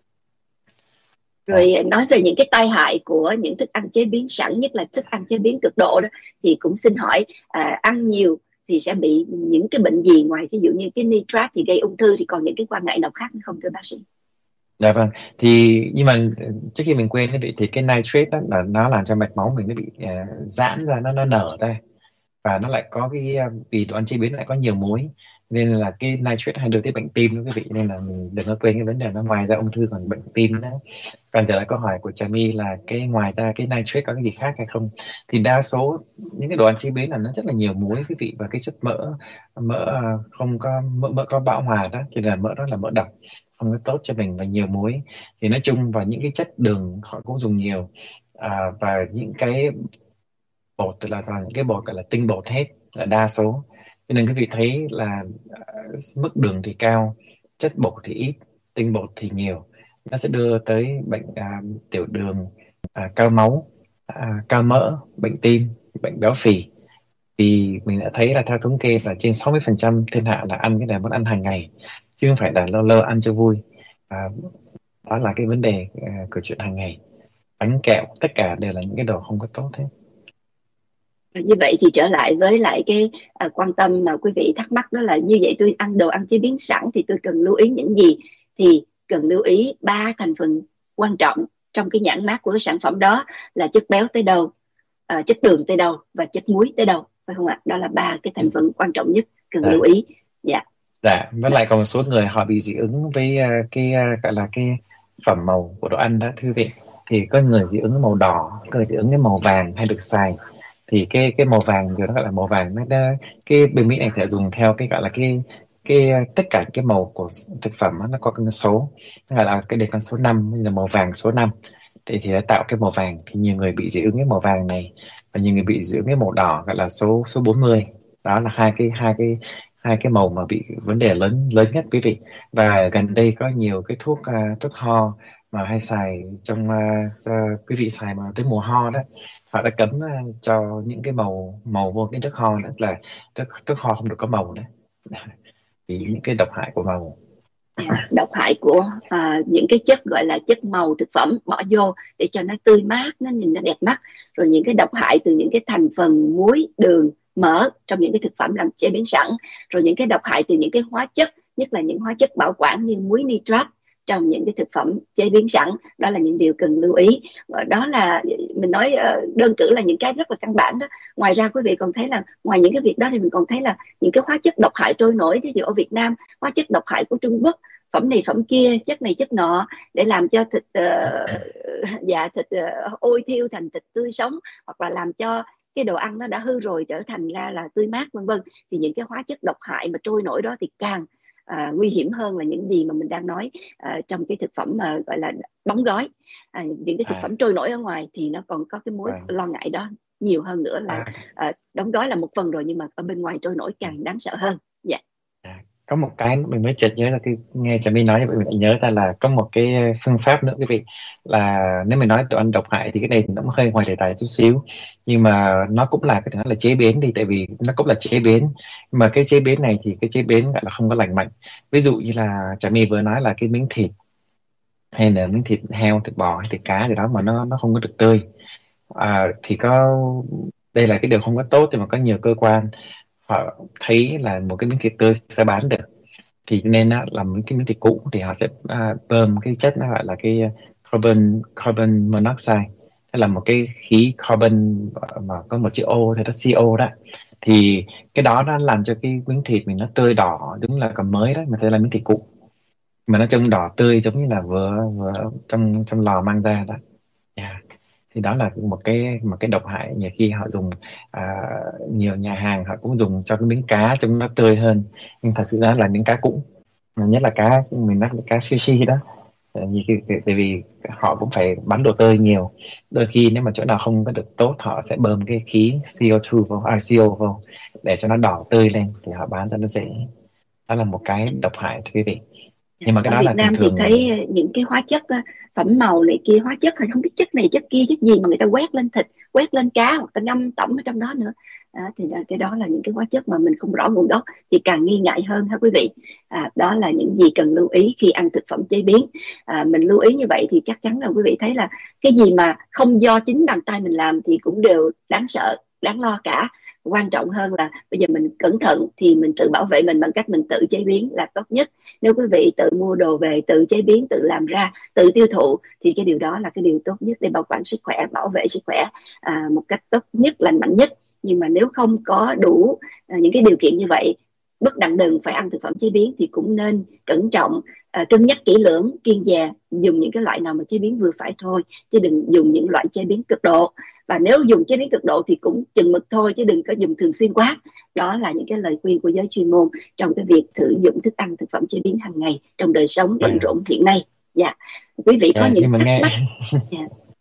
Rồi nói về những cái tai hại của những thức ăn chế biến sẵn, nhất là thức ăn chế biến cực độ đó, thì cũng xin hỏi ăn nhiều thì sẽ bị những cái bệnh gì, ngoài ví dụ như cái nitrat thì gây ung thư, thì còn những cái quan ngại nào khác không thưa bác sĩ? Dạ vâng, thì nhưng mà trước khi mình quên thì cái nitrate đó là nó làm cho mạch máu mình nó bị giãn ra, nó nở ra. Và nó lại có vì đồ ăn chế biến lại có nhiều muối, nên là cái nitrate hay đưa tới bệnh tim đó quý vị. Nên là mình đừng có quên cái vấn đề nó, ngoài ra ung thư còn bệnh tim nữa. Còn trở lại câu hỏi của Trà My là cái ngoài ra cái nitrate có cái gì khác hay không, thì đa số những cái đồ ăn chế biến là nó rất là nhiều muối quý vị, và cái chất mỡ mỡ không có mỡ có bão hòa đó, thì là mỡ đó là mỡ độc, không có tốt cho mình, và nhiều muối. Thì nói chung, và những cái chất đường họ cũng dùng nhiều, và những cái bột là toàn những cái bột gọi là tinh bột hết, là đa số. Cho nên quý vị thấy là mức đường thì cao, chất bột thì ít, tinh bột thì nhiều, nó sẽ đưa tới bệnh tiểu đường, cao máu, cao mỡ, bệnh tim, bệnh béo phì. Vì mình đã thấy là theo thống kê là trên 60% thiên hạ là ăn cái này món ăn hàng ngày, chứ không phải là lâu lâu ăn cho vui. à, Đó là cái vấn đề của chuyện hàng ngày. Bánh kẹo tất cả đều là những cái đồ không có tốt hết. Như vậy thì trở lại với lại cái quan tâm mà quý vị thắc mắc, đó là như vậy tôi ăn đồ ăn chế biến sẵn thì tôi cần lưu ý những gì? Thì cần lưu ý 3 thành phần quan trọng trong cái nhãn mác của cái sản phẩm đó, là chất béo tới đâu, chất đường tới đâu và chất muối tới đâu, phải không ạ? Đó là 3 cái thành phần quan trọng nhất cần lưu ý. Dạ. Dạ, với lại còn một số người họ bị dị ứng với gọi là cái phẩm màu của đồ ăn đó thưa quý vị. Thì có người dị ứng màu đỏ, có người dị ứng cái màu vàng hay được xài. thì cái màu vàng rồi nó gọi là màu vàng, cái bên Mỹ này sẽ dùng theo cái gọi là cái tất cả cái màu của thực phẩm á, nó có con số, nó gọi là cái đề con số 5 như là màu vàng số 5, thì nó tạo cái màu vàng. Thì nhiều người bị dị ứng cái màu vàng này, và nhiều người bị dị ứng cái màu đỏ gọi là số số 40. Đó là hai cái màu mà bị vấn đề lớn lớn nhất quý vị. Và gần đây có nhiều cái thuốc ho mà hay xài trong cho quý vị xài mà tới mùa ho đó, họ đã cấm cho những cái màu màu vô cái nước ho nữa, là thuốc ho không được có màu nữa vì những cái độc hại của màu. Độc hại của những cái chất gọi là chất màu thực phẩm bỏ vô để cho nó tươi mát, nó nhìn nó đẹp mắt, rồi những cái độc hại từ những cái thành phần muối, đường, mỡ trong những cái thực phẩm làm chế biến sẵn, rồi những cái độc hại từ những cái hóa chất, nhất là những hóa chất bảo quản như muối nitrat trong những cái thực phẩm chế biến sẵn. Đó là những điều cần lưu ý. Đó là mình nói đơn cử là những cái rất là căn bản đó. Ngoài ra quý vị còn thấy là ngoài những cái việc đó thì mình còn thấy là những cái hóa chất độc hại trôi nổi, ví dụ ở Việt Nam hóa chất độc hại của Trung Quốc, phẩm này phẩm kia, chất này chất nọ, để làm cho thịt thịt ôi thiêu thành thịt tươi sống, hoặc là làm cho cái đồ ăn nó đã hư rồi trở thành ra là tươi mát, vân vân. Thì những cái hóa chất độc hại mà trôi nổi đó thì càng nguy hiểm hơn là những gì mà mình đang nói trong cái thực phẩm mà gọi là đóng gói. Những cái thực phẩm trôi nổi ở ngoài thì nó còn có cái mối lo ngại đó nhiều hơn nữa, là đóng gói là một phần rồi, nhưng mà ở bên ngoài trôi nổi càng đáng sợ hơn. Dạ. Có một cái mình mới chợt nhớ là cái nghe Trà My nói như vậy mình nhớ ra là có một cái phương pháp nữa quý vị, là nếu mình nói đồ ăn độc hại thì cái này nó cũng hơi ngoài đề tài chút xíu, nhưng mà nó cũng là cái đó là chế biến đi, tại vì nó cũng là chế biến, mà cái chế biến này thì cái chế biến gọi là không có lành mạnh. Ví dụ như là Trà My vừa nói là cái miếng thịt, hay là miếng thịt heo, thịt bò hay thịt cá gì đó mà nó không có được tươi, thì đây là cái điều không có tốt, nhưng mà có nhiều cơ quan họ thấy là một cái miếng thịt tươi sẽ bán được, thì nên á, làm những cái miếng thịt cũ thì họ sẽ bơm cái chất nó gọi là cái carbon carbon monoxide, hay là một cái khí carbon mà có một chữ O thì nó CO đó. Thì cái đó nó làm cho cái miếng thịt mình nó tươi đỏ giống là còn mới đó, mà thế là miếng thịt cũ mà nó trông đỏ tươi giống như là vừa vừa trong trong lò mang ra đó. Yeah. Thì đó là một cái độc hại. Nhiều khi họ dùng nhiều nhà hàng họ cũng dùng cho cái miếng cá trông nó tươi hơn, nhưng thật sự ra là miếng cá cũ, nhất là cá mình nói là cá sushi đó. Tại vì họ cũng phải bán đồ tươi nhiều, đôi khi nếu mà chỗ nào không có được tốt họ sẽ bơm cái khí CO2 vô, CO vô để cho nó đỏ tươi lên thì họ bán cho nó dễ. Đó là một cái độc hại thưa quý vị, nhưng mà cái Ở đó Việt là thường Nam thì thường. thấy những cái hóa chất phẩm màu này kia, hóa chất hay không biết chất này chất kia chất gì mà người ta quét lên thịt, quét lên cá, hoặc ta ngâm tẩm ở trong đó nữa. Thì cái đó là những cái hóa chất mà mình không rõ nguồn gốc thì càng nghi ngại hơn ha quý vị. Đó là những gì cần lưu ý khi ăn thực phẩm chế biến. Mình lưu ý như vậy thì chắc chắn là quý vị thấy là cái gì mà không do chính bàn tay mình làm thì cũng đều đáng sợ, đáng lo cả. Quan trọng hơn là bây giờ mình cẩn thận thì mình tự bảo vệ mình bằng cách mình tự chế biến là tốt nhất. Nếu quý vị tự mua đồ về, tự chế biến, tự làm ra, tự tiêu thụ thì cái điều đó là cái điều tốt nhất để bảo quản sức khỏe, bảo vệ sức khỏe một cách tốt nhất, lành mạnh nhất. Nhưng mà nếu không có đủ những cái điều kiện như vậy, bất đặng đừng phải ăn thực phẩm chế biến thì cũng nên cẩn trọng, cân nhắc kỹ lưỡng, kiêng dè, dùng những cái loại nào mà chế biến vừa phải thôi, chứ đừng dùng những loại chế biến cực độ. Và nếu dùng chế biến cực độ thì cũng chừng mực thôi, chứ đừng có dùng thường xuyên quá. Đó là những cái lời khuyên của giới chuyên môn trong cái việc sử dụng thức ăn thực phẩm chế biến hàng ngày trong đời sống bận rộn hiện nay. Dạ. Quý vị có những Nhưng mà thắc nghe mắc? Dạ.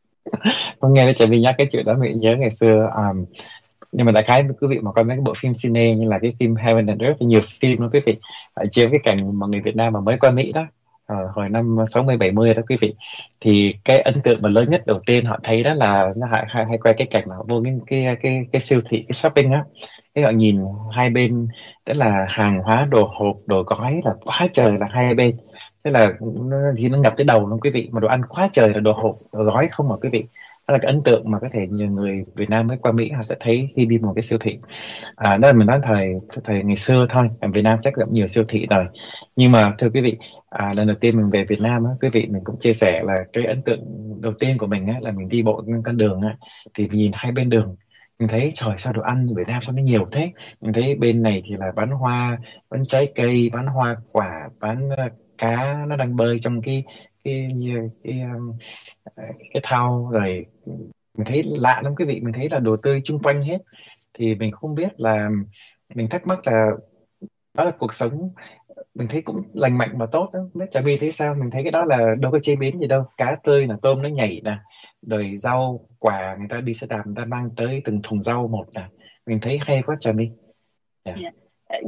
con nghe Trà My nhắc cái chuyện đó mình nhớ ngày xưa. Nhưng mà đại khái quý vị mà coi mấy cái bộ phim cine như là cái phim Heaven and Earth, nhiều phim đó quý vị, chiếu cái cảnh mà người Việt Nam mà mới qua Mỹ đó, hồi năm 60 70 đó quý vị, thì cái ấn tượng mà lớn nhất đầu tiên họ thấy đó là nó hay quay cái cảnh mà họ vô cái siêu thị, cái shopping á, cái họ nhìn hai bên đó là hàng hóa, đồ hộp, đồ gói là quá trời là hai bên. Thế là nó ngập tới đầu luôn quý vị, mà đồ ăn quá trời là đồ hộp, đồ gói không mà quý vị. Đó là cái ấn tượng mà có thể nhiều người Việt Nam mới qua Mỹ họ sẽ thấy khi đi một cái siêu thị. Đó là mình nói thời thời ngày xưa thôi, ở Việt Nam chắc cũng nhiều siêu thị rồi. Nhưng mà thưa quý vị, lần đầu tiên mình về Việt Nam á, quý vị mình cũng chia sẻ là cái ấn tượng đầu tiên của mình á, là mình đi bộ trên con đường á, thì nhìn hai bên đường mình thấy trời sao đồ ăn Việt Nam sao nó nhiều thế. Mình thấy bên này thì là bán hoa, bán trái cây, bán hoa quả, bán cá nó đang bơi trong cái cái cái, cái thau, rồi Mình thấy lạ lắm quý vị, mình thấy là đồ tươi chung quanh hết, thì mình không biết là, mình thắc mắc là đó là cuộc sống mình thấy cũng lành mạnh và tốt đó. Không biết Trà My thấy sao? Mình thấy cái đó là đâu có chế biến gì đâu, cá tươi là tôm nó nhảy nè, rồi rau quả người ta đi xe đạp người ta mang tới từng thùng rau một nè, mình thấy hay quá Trà My. Dạ. Dạ.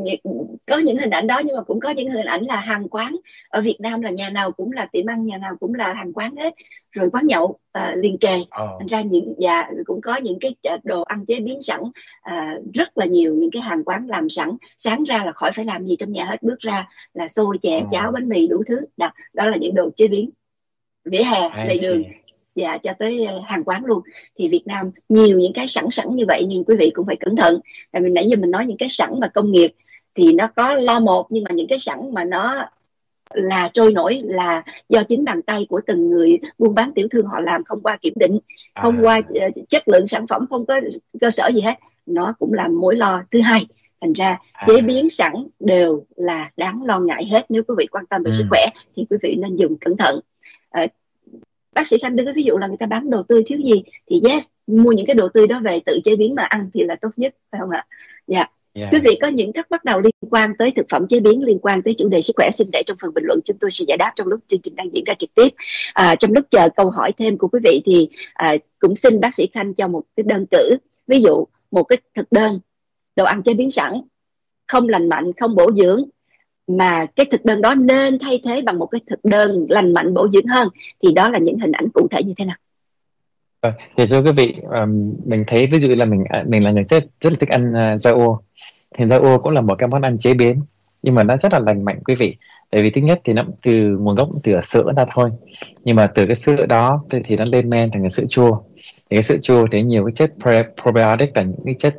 Có những hình ảnh đó, nhưng mà cũng có những hình ảnh là hàng quán. Ở Việt Nam là nhà nào cũng là tiệm ăn, nhà nào cũng là hàng quán hết, rồi quán nhậu liền kề. Ồ. Thành ra cũng có những cái đồ ăn chế biến sẵn, rất là nhiều những cái hàng quán làm sẵn, sáng ra là khỏi phải làm gì trong nhà hết, bước ra là xôi chè cháo Ồ. bánh mì đủ thứ. Đó là những đồ chế biến vỉa hè I lề đường, see. cho tới hàng quán luôn. Thì Việt Nam nhiều những cái sẵn sẵn như vậy, nhưng quý vị cũng phải cẩn thận. Tại vì nãy giờ mình nói những cái sẵn mà công nghiệp thì nó có lo một, nhưng mà những cái sẵn mà nó là trôi nổi, là do chính bàn tay của từng người buôn bán tiểu thương họ làm, không qua kiểm định, không qua À. chất lượng sản phẩm, không có cơ sở gì hết, nó cũng là mối lo thứ hai. Thành ra chế biến À. sẵn đều là đáng lo ngại hết. Nếu quý vị quan tâm về sức Ừ. khỏe thì quý vị nên dùng cẩn thận. Ờ, Bác sĩ Khanh đưa cái ví dụ là người ta bán đồ tươi thiếu gì thì yes, mua những cái đồ tươi đó về tự chế biến mà ăn thì là tốt nhất, phải không ạ? Dạ. Quý Yeah. vị có những thắc mắc nào liên quan tới thực phẩm chế biến, liên quan tới chủ đề sức khỏe, xin để trong phần bình luận, chúng tôi sẽ giải đáp trong lúc chương trình đang diễn ra trực tiếp. Trong lúc chờ câu hỏi thêm của quý vị thì cũng xin bác sĩ Khanh cho một cái đơn cử, ví dụ một cái thực đơn đồ ăn chế biến sẵn, không lành mạnh, không bổ dưỡng, mà cái thực đơn đó nên thay thế bằng một cái thực đơn lành mạnh bổ dưỡng hơn, thì đó là những hình ảnh cụ thể như thế nào? Thì thưa quý vị, mình thấy ví dụ là mình là người rất rất là thích ăn rau, thì rau cũng là một cái món ăn chế biến, nhưng mà nó rất là lành mạnh quý vị. Tại vì thứ nhất thì nó từ nguồn gốc từ sữa ra thôi, nhưng mà từ cái sữa đó thì nó lên men thành cái sữa chua. Thì cái sữa chua thì nhiều cái chất probiotic, là những cái chất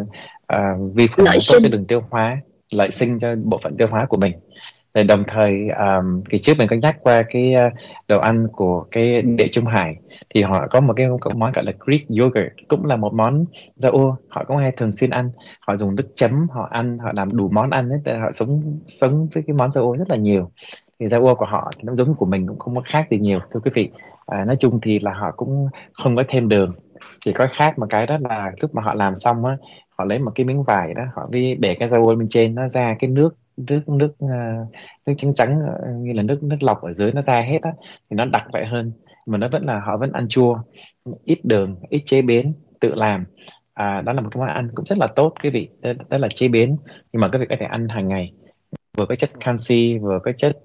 vi khuẩn Lợi mà tốt cho sinh. đường tiêu hóa, lợi sinh cho bộ phận tiêu hóa của mình. Rồi đồng thời kỳ trước mình có nhắc qua cái đồ ăn của cái Địa Trung Hải, thì họ có một cái món gọi là Greek yogurt, cũng là một món rau họ cũng hay thường xuyên ăn. Họ dùng nước chấm họ ăn, họ làm đủ món ăn ấy, họ sống sống với cái món rau rất là nhiều. Thì rau của họ thì nó giống của mình, cũng không có khác gì nhiều thưa quý vị. Nói chung thì là họ cũng không có thêm đường, chỉ có khác một cái đó là lúc mà họ làm xong á, họ lấy một cái miếng vải đó, họ đi để cái rau bên trên nó ra cái nước nước nước nước trắng trắng, như là nước nước lọc ở dưới nó ra hết á, thì nó đặc vậy hơn. Mà nó vẫn là họ vẫn ăn chua, ít đường, ít chế biến, tự làm. Đó là một cái món ăn cũng rất là tốt quý vị, đó là chế biến, nhưng mà quý vị có thể ăn hàng ngày, vừa có chất canxi, vừa có chất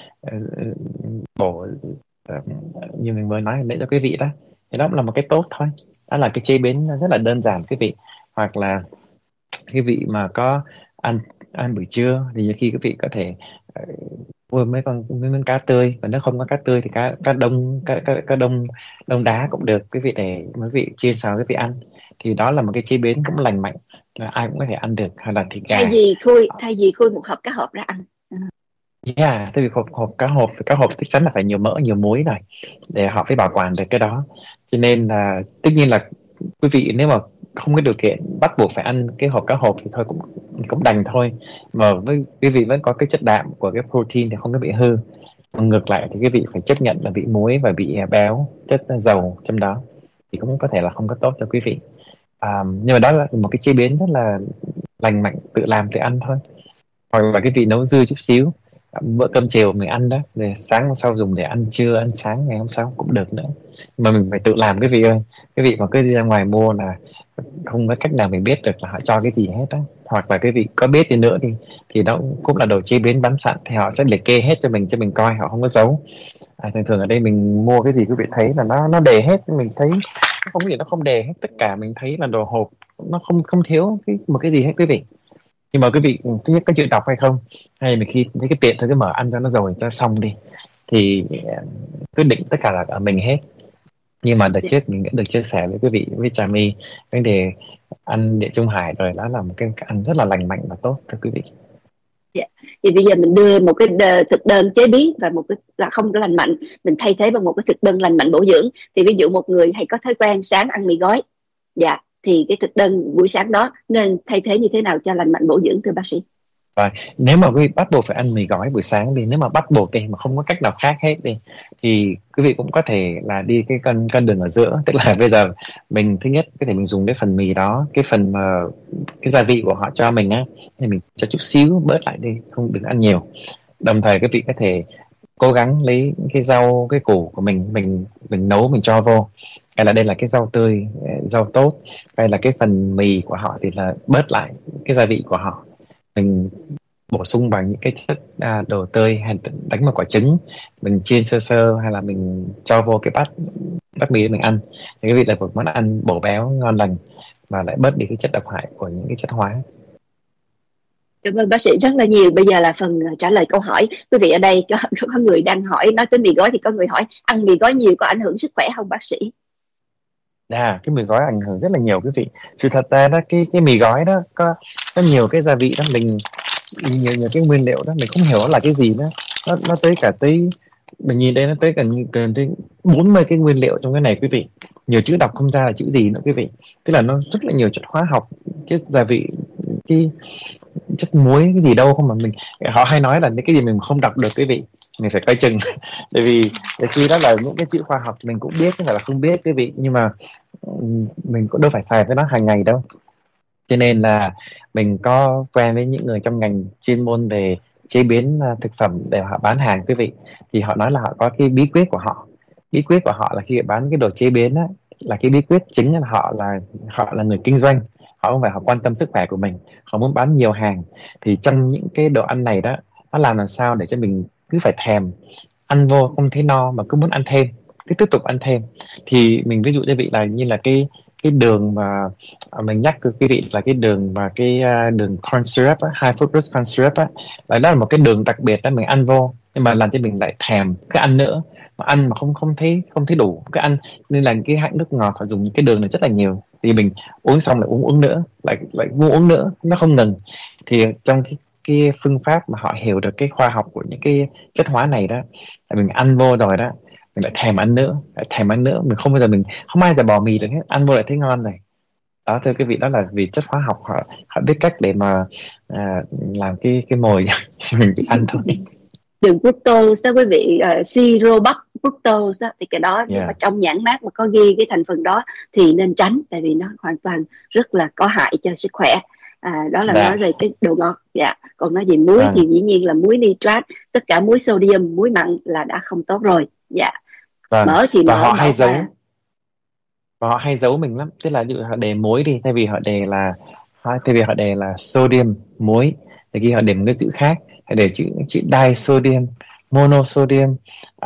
bổ, ờ, như mình vừa nói để cho quý vị đó. Thì đó cũng là một cái tốt thôi. Đó là cái chế biến rất là đơn giản quý vị. Hoặc là quý vị mà có ăn ăn buổi trưa thì nhiều khi quý vị có thể mua mấy con cá tươi, và nếu không có cá tươi thì cá đông, cá đông đá cũng được quý vị, để quý vị chiên xào quý vị ăn. Thì đó là một cái chế biến cũng lành mạnh, là ai cũng có thể ăn được. Hay là thịt thay gà. vì khui thay vì khui một hộp cá hộp ra ăn. Yeah, tại vì cá hộp chắc chắn là phải nhiều mỡ nhiều muối rồi, để họ phải bảo quản được cái đó. Cho nên là tất nhiên là quý vị nếu mà không có điều kiện bắt buộc phải ăn cái hộp cá hộp thì thôi cũng cũng đành thôi. Mà với quý vị vẫn có cái chất đạm của cái protein thì không có bị hư. Mà ngược lại thì quý vị phải chấp nhận là bị muối và bị béo, chất dầu trong đó, thì cũng có thể là không có tốt cho quý vị. Nhưng mà đó là một cái chế biến rất là lành mạnh, tự làm tự ăn thôi. Hoặc là cái vị nấu dư chút xíu, bữa cơm chiều mình ăn đó, rồi sáng hôm sau dùng để ăn trưa ăn sáng ngày hôm sau cũng được nữa. Mà mình phải tự làm cái vị ơi. Cái vị mà cứ đi ra ngoài mua là không có cách nào mình biết được là họ cho cái gì hết á. Hoặc là cái vị có biết đi nữa thì nó cũng là đồ chế biến bán sẵn, thì họ sẽ liệt kê hết cho mình coi, họ không có giấu. Thường thường ở đây mình mua cái gì quý vị thấy là nó đề hết, mình thấy không có gì nó không đề hết, tất cả mình thấy là đồ hộp, nó không không thiếu một cái gì hết quý vị. Nhưng mà quý vị thứ nhất có chịu đọc hay không, hay là khi thấy cái tiện thôi cứ mở ăn cho nó rồi cho xong đi, thì quyết định tất cả là ở mình hết. Nhưng mà đợt trước mình đã được chia sẻ với quý vị, với Trà My, vấn đề ăn Địa Trung Hải rồi, đó là một cái ăn rất là lành mạnh và tốt cho quý vị. Dạ. Thì bây giờ mình đưa một cái thực đơn chế biến và một cái là không có lành mạnh, mình thay thế bằng một cái thực đơn lành mạnh bổ dưỡng. Thì ví dụ một người hay có thói quen sáng ăn mì gói, thì cái thực đơn buổi sáng đó nên thay thế như thế nào cho lành mạnh bổ dưỡng thưa bác sĩ? Và nếu mà quý vị bắt buộc phải ăn mì gói buổi sáng đi, nếu mà bắt buộc đi mà không có cách nào khác hết đi, thì quý vị cũng có thể là đi cái cân đường ở giữa. Tức là bây giờ mình thứ nhất có thể mình dùng cái phần mì đó, cái phần mà cái gia vị của họ cho mình á, thì mình cho chút xíu, bớt lại đi, không đừng ăn nhiều. Đồng thời quý vị có thể cố gắng lấy cái rau, cái củ của mình nấu mình cho vô, hay là đây là cái rau tươi, rau tốt, hay là cái phần mì của họ thì là bớt lại cái gia vị của họ, mình bổ sung bằng những cái chất đồ tươi, hay đánh một quả trứng mình chiên sơ sơ, hay là mình cho vô cái bát mì để mình ăn, thì cái vị là một món ăn bổ béo ngon lành và lại bớt đi cái chất độc hại của những cái chất hóa. Cảm ơn bác sĩ rất là nhiều. Bây giờ là phần trả lời câu hỏi. Quý vị ở đây có người đang hỏi, nói tới mì gói thì có người hỏi ăn mì gói nhiều có ảnh hưởng sức khỏe không bác sĩ? Cái mì gói ảnh hưởng rất là nhiều quý vị. Sự thật ra đó, cái mì gói đó có nhiều cái gia vị đó, mình nhiều cái nguyên liệu đó mình không hiểu nó là cái gì nữa. Nó tới mình nhìn đây, nó tới gần tới 40 cái nguyên liệu trong cái này quý vị. Nhiều chữ đọc không ra là chữ gì nữa quý vị. Tức là nó rất là nhiều chất hóa học, chất gia vị, cái chất muối cái gì đâu không, mà họ hay nói là những cái gì mình không đọc được quý vị, mình phải coi chừng. Tại vì khi đó là những cái chữ khoa học mình cũng biết, chứ không phải là không biết quý vị, nhưng mà mình cũng đâu phải xài với nó hàng ngày đâu. Cho nên là mình có quen với những người trong ngành chuyên môn về chế biến thực phẩm để họ bán hàng quý vị, thì họ nói là họ có cái bí quyết của họ. Bí quyết của họ là khi bán cái đồ chế biến á, là cái bí quyết chính là họ là người kinh doanh, họ không phải họ quan tâm sức khỏe của mình, họ muốn bán nhiều hàng. Thì trong những cái đồ ăn này đó, nó làm sao để cho mình cứ phải thèm, ăn vô không thấy no mà cứ muốn ăn thêm, cứ tiếp tục ăn thêm. Thì mình ví dụ cho vị là như là cái đường mà mình nhắc quý vị là cái đường mà đường corn syrup á, high fructose corn syrup á, là đó là một cái đường đặc biệt đó, mình ăn vô nhưng mà làm cho mình lại thèm cứ ăn nữa, mà ăn mà không thấy đủ cứ ăn. Nên là cái hãng nước ngọt họ dùng những cái đường này rất là nhiều, thì mình uống xong lại uống nữa, lại mua uống nữa, nó không ngừng. Thì trong cái phương pháp mà họ hiểu được cái khoa học của những cái chất hóa này đó, là mình ăn vô rồi đó, mình lại thèm ăn nữa, lại thèm ăn nữa, mình không bao giờ bỏ mì được hết, ăn vô lại thấy ngon này. Đó, thưa quý vị, đó là vì chất hóa học họ biết cách để mà làm cái mồi cho mình bị ăn thôi. Đường fructose đó quý vị, siro bắp fructose đó, thì cái đó mà Yeah. trong nhãn mác mà có ghi cái thành phần đó thì nên tránh, tại vì nó hoàn toàn rất là có hại cho sức khỏe. Đó là nói về cái đồ ngọt. Còn nói về muối thì dĩ nhiên là muối nitrat, tất cả muối sodium, muối mặn là đã không tốt rồi. Mỡ thì và mỡ, họ hay giấu mình lắm. Tức là ví dụ họ đề muối đi, thay vì họ đề là sodium muối, thì khi họ đề một cái chữ khác, họ đề chữ disodium, monosodium,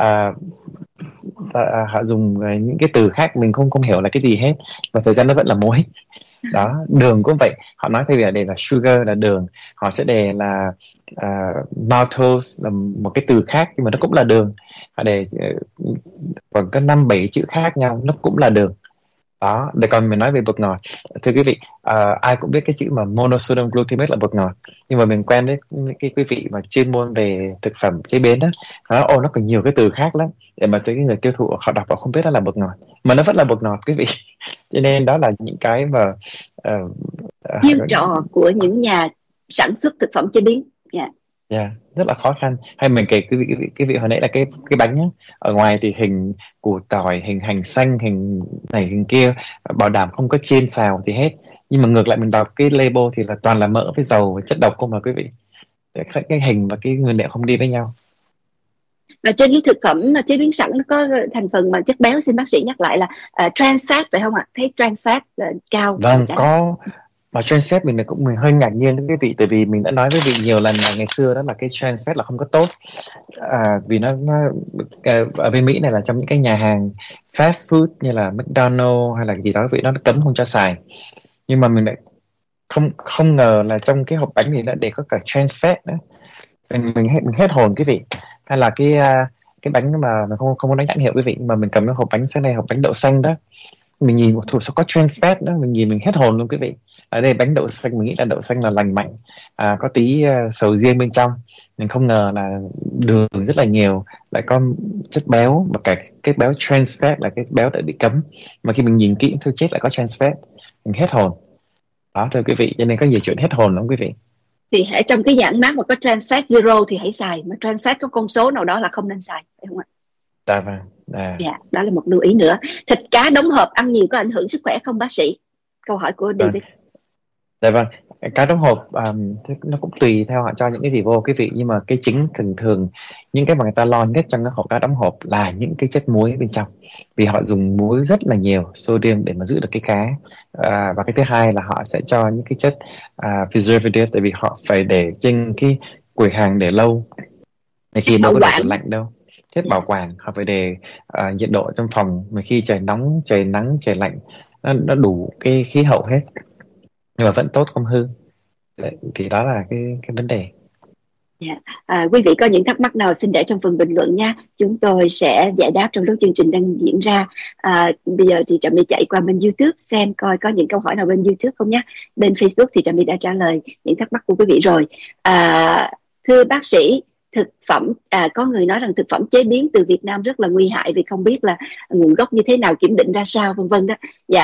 họ dùng những cái từ khác mình không hiểu là cái gì hết, và thời gian nó vẫn là muối. Đó, đường cũng vậy, họ nói thay vì là đề là sugar là đường, họ sẽ đề là maltose là một cái từ khác nhưng mà nó cũng là đường, họ đề còn có 5-7 chữ khác nhau nó cũng là đường. Đó, để còn mình nói về bột ngọt, thưa quý vị, ai cũng biết cái chữ mà monosodium glutamate là bột ngọt, nhưng mà mình quen với những cái quý vị mà chuyên môn về thực phẩm chế biến đó, nó còn nhiều cái từ khác lắm, để mà tới cái người tiêu thụ họ đọc họ không biết đó là bột ngọt, mà nó vẫn là bột ngọt quý vị. Cho nên đó là những cái mà chiêu trò của những nhà sản xuất thực phẩm chế biến. rất là khó khăn. Hay mình kể quý vị hồi nãy là cái bánh nhá, ở ngoài thì hình củ tỏi, hình hành xanh, hình này hình kia, bảo đảm không có chiên xào gì hết, nhưng mà ngược lại mình đọc cái label thì là toàn là mỡ với dầu với chất độc không mà quý vị. Cái hình và cái nguyên liệu không đi với nhau. Và trên cái thực phẩm mà chế biến sẵn nó có thành phần mà chất béo, xin bác sĩ nhắc lại là trans fat phải không ạ? Thấy trans fat cao. Vâng, có. Mà trans fat mình hơi ngạc nhiên với quý vị, tại vì mình đã nói với vị nhiều lần là ngày xưa đó là cái trans fat là không có tốt, vì nó ở bên Mỹ này là trong những cái nhà hàng fast food như là McDonald's hay là gì đó vị nó cấm không cho xài, nhưng mà mình lại không ngờ là trong cái hộp bánh này đã để có cả trans fat nữa. Mình hết hồn quý vị. Hay là cái bánh mà mình không có nói nhãn hiệu quý vị, mà mình cầm cái hộp bánh xanh này, hộp bánh đậu xanh đó, mình nhìn một thủ sao có trans fat đó, mình nhìn mình hết hồn luôn quý vị. Ở đây bánh đậu xanh mình nghĩ là đậu xanh là lành mạnh, có tí sầu riêng bên trong, mình không ngờ là đường rất là nhiều, lại có chất béo, và cả cái béo trans fat là cái béo đã bị cấm, mà khi mình nhìn kỹ thôi chết lại có trans fat, mình hết hồn. Đó thưa quý vị, cho nên có nhiều chuyện hết hồn lắm quý vị. Thì hãy trong cái nhãn mác mà có trans fat zero thì hãy xài, mà trans fat có con số nào đó là không nên xài, phải không ạ? Dạ vâng. Dạ, đó là một lưu ý nữa. Thịt cá đóng hộp ăn nhiều có ảnh hưởng sức khỏe không bác sĩ? Câu hỏi của Vâng. David. Dạ vâng, cá đóng hộp nó cũng tùy theo họ cho những cái gì vô quý vị, nhưng mà cái chính thường thường những cái mà người ta lo nhất trong cái hộp cá đóng hộp là những cái chất muối bên trong, vì họ dùng muối rất là nhiều sodium để mà giữ được cái cá. Và cái thứ hai là họ sẽ cho những cái chất preservative, tại vì họ phải để trên cái quầy hàng để lâu, mà khi đâu Bảo có để tủ quản. lạnh đâu, chất bảo quản họ phải để nhiệt độ trong phòng, mà khi trời nóng trời nắng trời lạnh nó đủ cái khí hậu hết nhưng mà vẫn tốt không hư. Đấy, thì đó là cái vấn đề. Dạ. Quý vị có những thắc mắc nào xin để trong phần bình luận nha, chúng tôi sẽ giải đáp trong lúc chương trình đang diễn ra. Bây giờ thì Trà My chạy qua bên YouTube xem coi có những câu hỏi nào bên YouTube không nhé. Bên Facebook thì Trà My đã trả lời những thắc mắc của quý vị rồi. Thưa bác sĩ, thực phẩm có người nói rằng thực phẩm chế biến từ Việt Nam rất là nguy hại vì không biết là nguồn gốc như thế nào, kiểm định ra sao, vân vân đó. Dạ.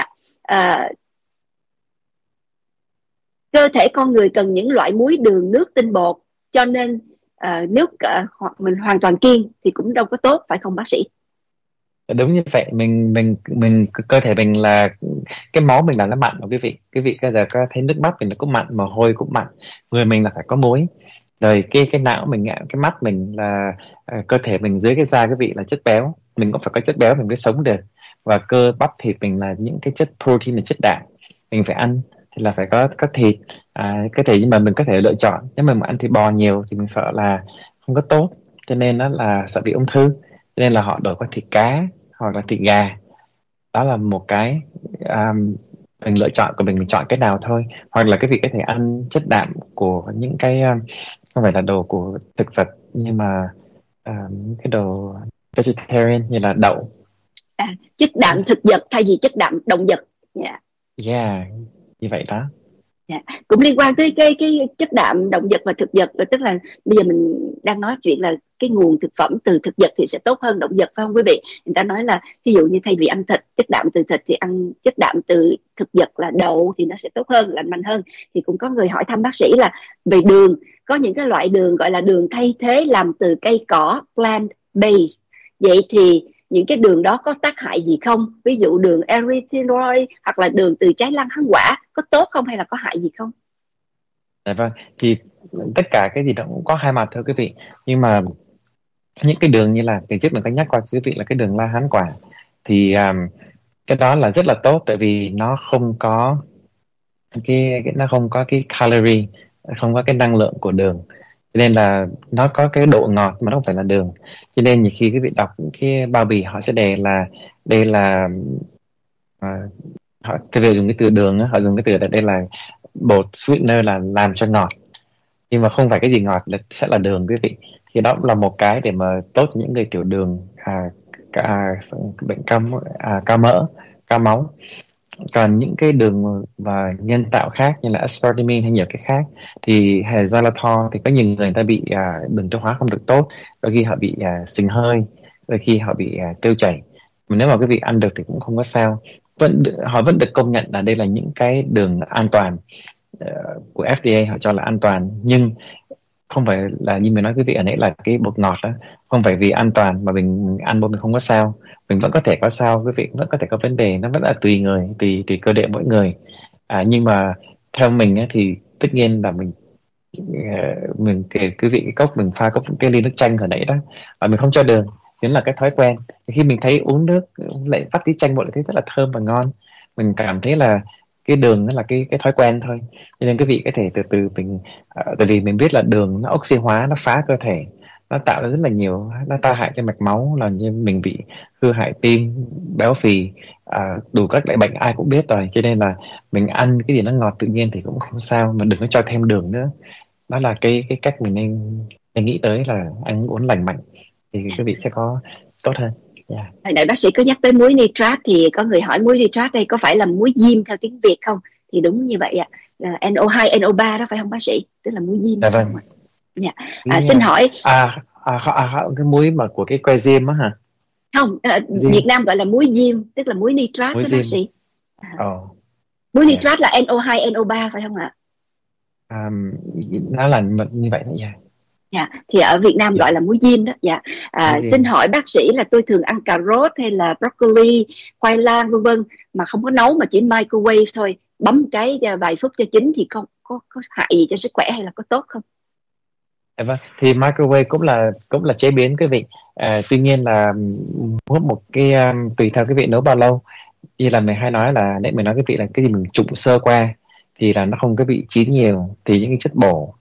Cơ thể con người cần những loại muối, đường, nước, tinh bột, cho nên nếu hoặc mình hoàn toàn kiêng thì cũng đâu có tốt, phải không bác sĩ? Đúng như vậy, mình cơ thể mình là cái máu mình là nó mặn mà quý vị bây giờ có thấy nước mắt mình nó cũng mặn, mồ hôi cũng mặn, người mình là phải có muối. Rồi cái não mình, cái mắt mình là cơ thể mình, dưới cái da quý vị là chất béo, mình cũng phải có chất béo mình mới sống được. Và cơ bắp thịt mình là những cái chất protein, là chất đạm mình phải ăn, thì là phải có thịt. Cái thể nhưng mà mình có thể lựa chọn, nếu mà ăn thịt bò nhiều thì mình sợ là không có tốt, cho nên nó là sợ bị ung thư, cho nên là họ đổi qua thịt cá hoặc là thịt gà. Đó là một cái mình lựa chọn của mình chọn cái nào thôi. Hoặc là cái vị có thể ăn chất đạm của những cái không phải là đồ của thực vật, nhưng mà những cái đồ vegetarian như là đậu. Chất đạm thực vật thay vì chất đạm động vật. Yeah. Yeah, như vậy đó. Dạ. Cũng liên quan tới cái chất đạm động vật và thực vật, tức là bây giờ mình đang nói chuyện là cái nguồn thực phẩm từ thực vật thì sẽ tốt hơn động vật, phải không quý vị? Người ta nói là ví dụ như thay vì ăn thịt, chất đạm từ thịt, thì ăn chất đạm từ thực vật là đậu thì nó sẽ tốt hơn, lành mạnh hơn. Thì cũng có người hỏi thăm bác sĩ là về đường, có những cái loại đường gọi là đường thay thế làm từ cây cỏ, plant based, vậy thì những cái đường đó có tác hại gì không? Ví dụ đường erythritol hoặc là đường từ trái lăng hắc quả, có tốt không hay là có hại gì không? Dạ vâng, thì tất cả cái gì đó cũng có hai mặt thôi quý vị. Nhưng mà những cái đường như là từ trước mình có nhắc qua quý vị là cái đường la hán quả, thì cái đó là rất là tốt, tại vì nó không có nó không có cái calorie, không có cái năng lượng của đường, cho nên là nó có cái độ ngọt mà nó không phải là đường. Cho nên nhiều khi quý vị đọc cái bao bì họ sẽ đề là đây là họ cái việc dùng cái từ đường á, họ dùng cái từ là đây là bột sweetener, là làm cho ngọt, nhưng mà không phải cái gì ngọt là sẽ là đường quý vị. Thì đó cũng là một cái để mà tốt cho những người tiểu đường, bệnh cao mỡ, cao máu. Còn những cái đường và nhân tạo khác như là aspartame hay nhiều cái khác, thì hay xylitol, thì có nhiều người ta bị đường tiêu hóa không được tốt, đôi khi họ bị xình hơi, đôi khi họ bị tiêu chảy. Mà nếu mà quý vị ăn được thì cũng không có sao, họ vẫn được công nhận là đây là những cái đường an toàn, của FDA họ cho là an toàn. Nhưng không phải là như mình nói quý vị ở nãy là cái bột ngọt đó, không phải vì an toàn mà mình ăn bột mình không có sao, mình vẫn có thể có sao, quý vị vẫn có thể có vấn đề, nó vẫn là tùy người, tùy cơ địa mỗi người. Nhưng mà theo mình á, thì tất nhiên là mình kể quý vị cái cốc mình pha cái ly nước chanh hồi nãy đó, mình không cho đường, chính là cái thói quen. Khi mình thấy uống nước lại vắt tí chanh bột lại thấy rất là thơm và ngon, mình cảm thấy là cái đường nó là cái thói quen thôi. Cho nên quý vị có thể từ từ mình, tại vì mình biết là đường nó oxy hóa, nó phá cơ thể, nó tạo ra rất là nhiều, nó tai hại cho mạch máu, làm như mình bị hư hại tim, béo phì, đủ các loại bệnh ai cũng biết rồi. Cho nên là mình ăn cái gì nó ngọt tự nhiên thì cũng không sao, mà đừng có cho thêm đường nữa. Đó là cái cách mình nên nghĩ tới, là ăn uống lành mạnh thì quý vị sẽ có tốt hơn. Yeah. Hồi nãy bác sĩ có nhắc tới muối nitrat, thì có người hỏi muối nitrat đây có phải là muối diêm theo tiếng Việt không? Thì đúng như vậy ạ, là NO2, NO3 đó phải không bác sĩ? Tức là muối diêm. Dạ vâng. Dạ. Xin hỏi cái muối mà của cái que diêm á hả? không, Việt Nam gọi là muối diêm, tức là muối nitrat đó bác sĩ. Muối nitrat là NO2, NO3 phải không ạ? À, nó là như vậy đó. Dạ. Dạ, thì ở Việt Nam Dạ. gọi là muối diêm đó. Dạ. Muối Xin diêm. hỏi bác sĩ là tôi thường ăn cà rốt hay là broccoli, khoai lang vân vân mà không có nấu mà chỉ microwave thôi, bấm cái vài phút cho chín thì có hại gì cho sức khỏe hay là có tốt không? Dạ vâng, thì microwave cũng là chế biến quý vị. Tuy nhiên là mỗi một cái tùy theo cái vị nấu bao lâu. Như là mình hay nói là nãy mình nói cái vị là cái gì mình trụng sơ qua thì là nó không có bị chín nhiều, thì những cái chất bổ,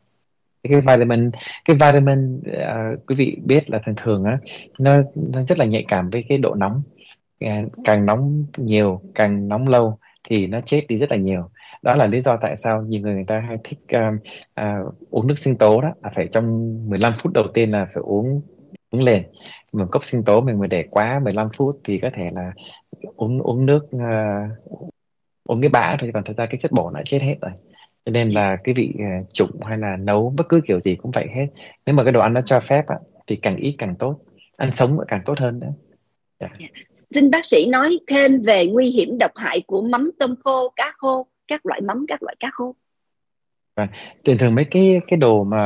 cái vitamin quý vị biết là thường thường á, nó rất là nhạy cảm với cái độ nóng. Càng nóng nhiều, càng nóng lâu thì nó chết đi rất là nhiều. Đó là lý do tại sao nhiều người người ta hay thích uống nước sinh tố, đó là phải trong 15 phút đầu tiên là phải uống uống lên. Một cốc sinh tố mình mà để quá 15 phút thì có thể là uống uống nước uống cái bã thôi, còn thật ra cái chất bổ nó đã chết hết rồi. Cho nên là cái vị trụng hay là nấu bất cứ kiểu gì cũng vậy hết. Nếu mà cái đồ ăn nó cho phép á, thì càng ít càng tốt, ăn sống càng tốt hơn nữa. Dạ. Dạ. Xin bác sĩ nói thêm về nguy hiểm độc hại của mắm tôm khô, cá khô, các loại mắm, các loại cá khô. Và thường thường mấy cái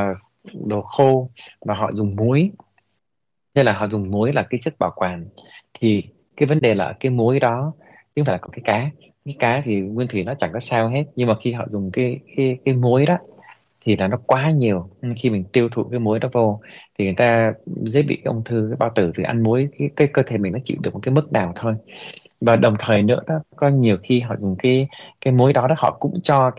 đồ khô mà họ dùng muối, nên là họ dùng muối là cái chất bảo quản, thì cái vấn đề là ở cái muối đó chứ không phải là có cái cá thì nguyên thủy nó chẳng có sao hết, nhưng mà khi họ dùng cái muối đó thì là nó quá nhiều. Khi mình tiêu thụ cái muối đó vô thì người ta dễ bị cái ung thư cái bao tử, vì ăn muối cái cơ thể mình nó chịu được một cái mức nào thôi. Và đồng thời nữa đó, có nhiều khi họ dùng cái muối đó họ cũng cho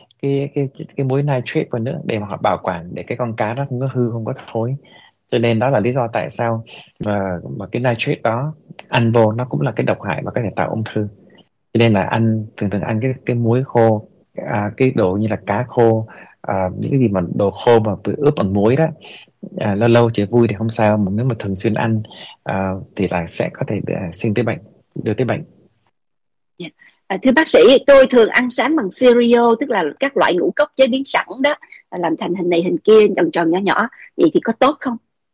cái muối nitrate vào nữa để mà họ bảo quản, để cái con cá nó không có hư, không có thối. Cho nên đó là lý do tại sao mà cái nitrate đó ăn vô nó cũng là cái độc hại và có thể tạo ung thư. Cho nên là thường thường ăn cái muối khô, cái đồ như là cá khô, những cái gì mà đồ khô mà bị ướp bằng muối đó, lâu lâu chỉ vui thì không sao, mà nếu mà thường xuyên ăn thì là sẽ có thể sinh tới bệnh, đưa tới bệnh. Dạ. Thưa bác sĩ, tôi thường ăn sáng bằng cereal, tức là các loại ngũ cốc chế biến sẵn đó, làm thành hình này hình kia, tròn tròn nhỏ nhỏ. Vậy thì có tốt không?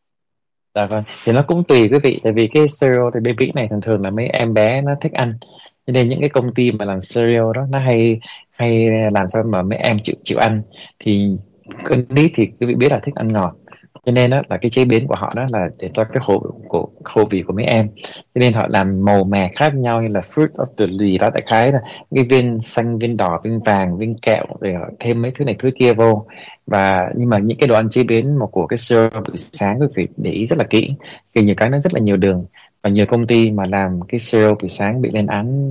Dạ vâng, thì nó cũng tùy quý vị, tại vì cái cereal thì baby này thường thường là mấy em bé nó thích ăn, cho nên những cái công ty mà làm cereal đó nó hay hay làm sao mà mấy em chịu chịu ăn. Thì con nít thì quý vị biết là thích ăn ngọt, cho nên đó là cái chế biến của họ đó là để cho cái khẩu vị của mấy em, cho nên họ làm màu mè khác nhau, như là fruit of the gì đó, đại khái là cái viên xanh, viên đỏ, viên vàng, viên kẹo, rồi họ thêm mấy thứ này thứ kia vô. Và nhưng mà những cái đồ ăn chế biến mà của cái sữa buổi sáng quý vị để ý rất là kỹ, vì nhiều cái nó rất là nhiều đường, và nhiều công ty mà làm cái sữa buổi sáng bị lên án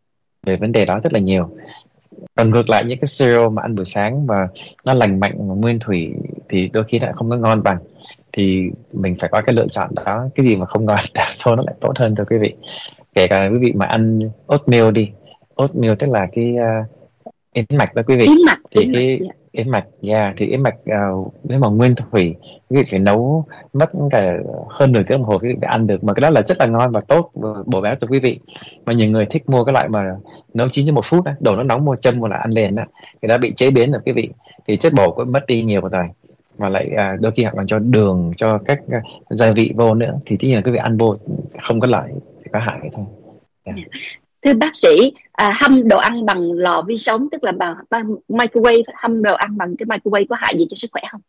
về vấn đề đó rất là nhiều. Còn ngược lại những cái cereal mà ăn buổi sáng và nó lành mạnh và nguyên thủy thì đôi khi lại không có ngon bằng. Thì mình phải có cái lựa chọn đó, cái gì mà không ngon đa số nó lại tốt hơn cho quý vị. Kể cả quý vị mà ăn oatmeal đi, oatmeal tức là cái yến mạch đó quý vị. Yến mạch, Thì yến mạch. cái Dạ. yến mạch, thì yến mạch nếu mà nguyên thủy quý vị phải nấu mất cả hơn nửa tiếng đồng hồ quý vị để ăn được, mà cái đó là rất là ngon và tốt và bổ béo cho quý vị. Mà nhiều người thích mua cái loại mà nấu chín trong 1 phút á, đổ nó nóng mua châm một là ăn liền đó, thì đã bị chế biến rồi quý vị, thì chất bổ cũng mất đi nhiều rồi, mà lại đôi khi họ còn cho đường, cho các gia vị vô nữa, thì tất nhiên là quý vị ăn vô không có lợi, chỉ có hại thôi. Yeah. Dạ. Thưa bác sĩ, hâm đồ ăn bằng lò vi sóng, tức là bằng microwave, hâm đồ ăn bằng cái microwave có hại gì cho sức khỏe không?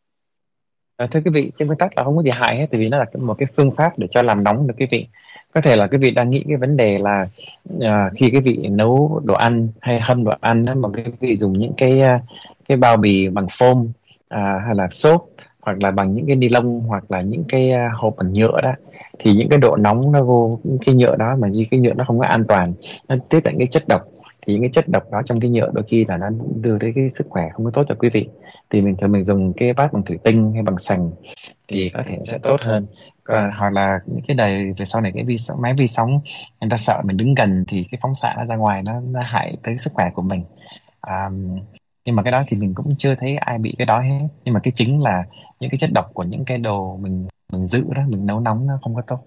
Thưa quý vị, trên nguyên tắc là không có gì hại hết, tại vì nó là một cái phương pháp để cho làm nóng được quý vị. Có thể là quý vị đang nghĩ cái vấn đề là khi quý vị nấu đồ ăn hay hâm đồ ăn đó, mà quý vị dùng những cái bao bì bằng phôm, hay là xốp, hoặc là bằng những cái ni lông, hoặc là những cái hộp bằng nhựa đó, thì những cái độ nóng nó vô cái nhựa đó, mà như cái nhựa nó không có an toàn, nó tiết ra cái chất độc, thì những cái chất độc đó trong cái nhựa đôi khi là nó đưa tới cái sức khỏe không có tốt cho quý vị. Thì mình dùng cái bát bằng thủy tinh hay bằng sành thì có thể sẽ tốt hơn. Hoặc là những cái này về sau này cái máy vi sóng, người ta sợ mình đứng gần thì cái phóng xạ nó ra ngoài, nó hại tới sức khỏe của mình. à, nhưng mà cái đó thì mình cũng chưa thấy ai bị cái đó hết, nhưng mà cái chính là những cái chất độc của những cái đồ mình giữ đó, mình nấu nóng nó không có tốt.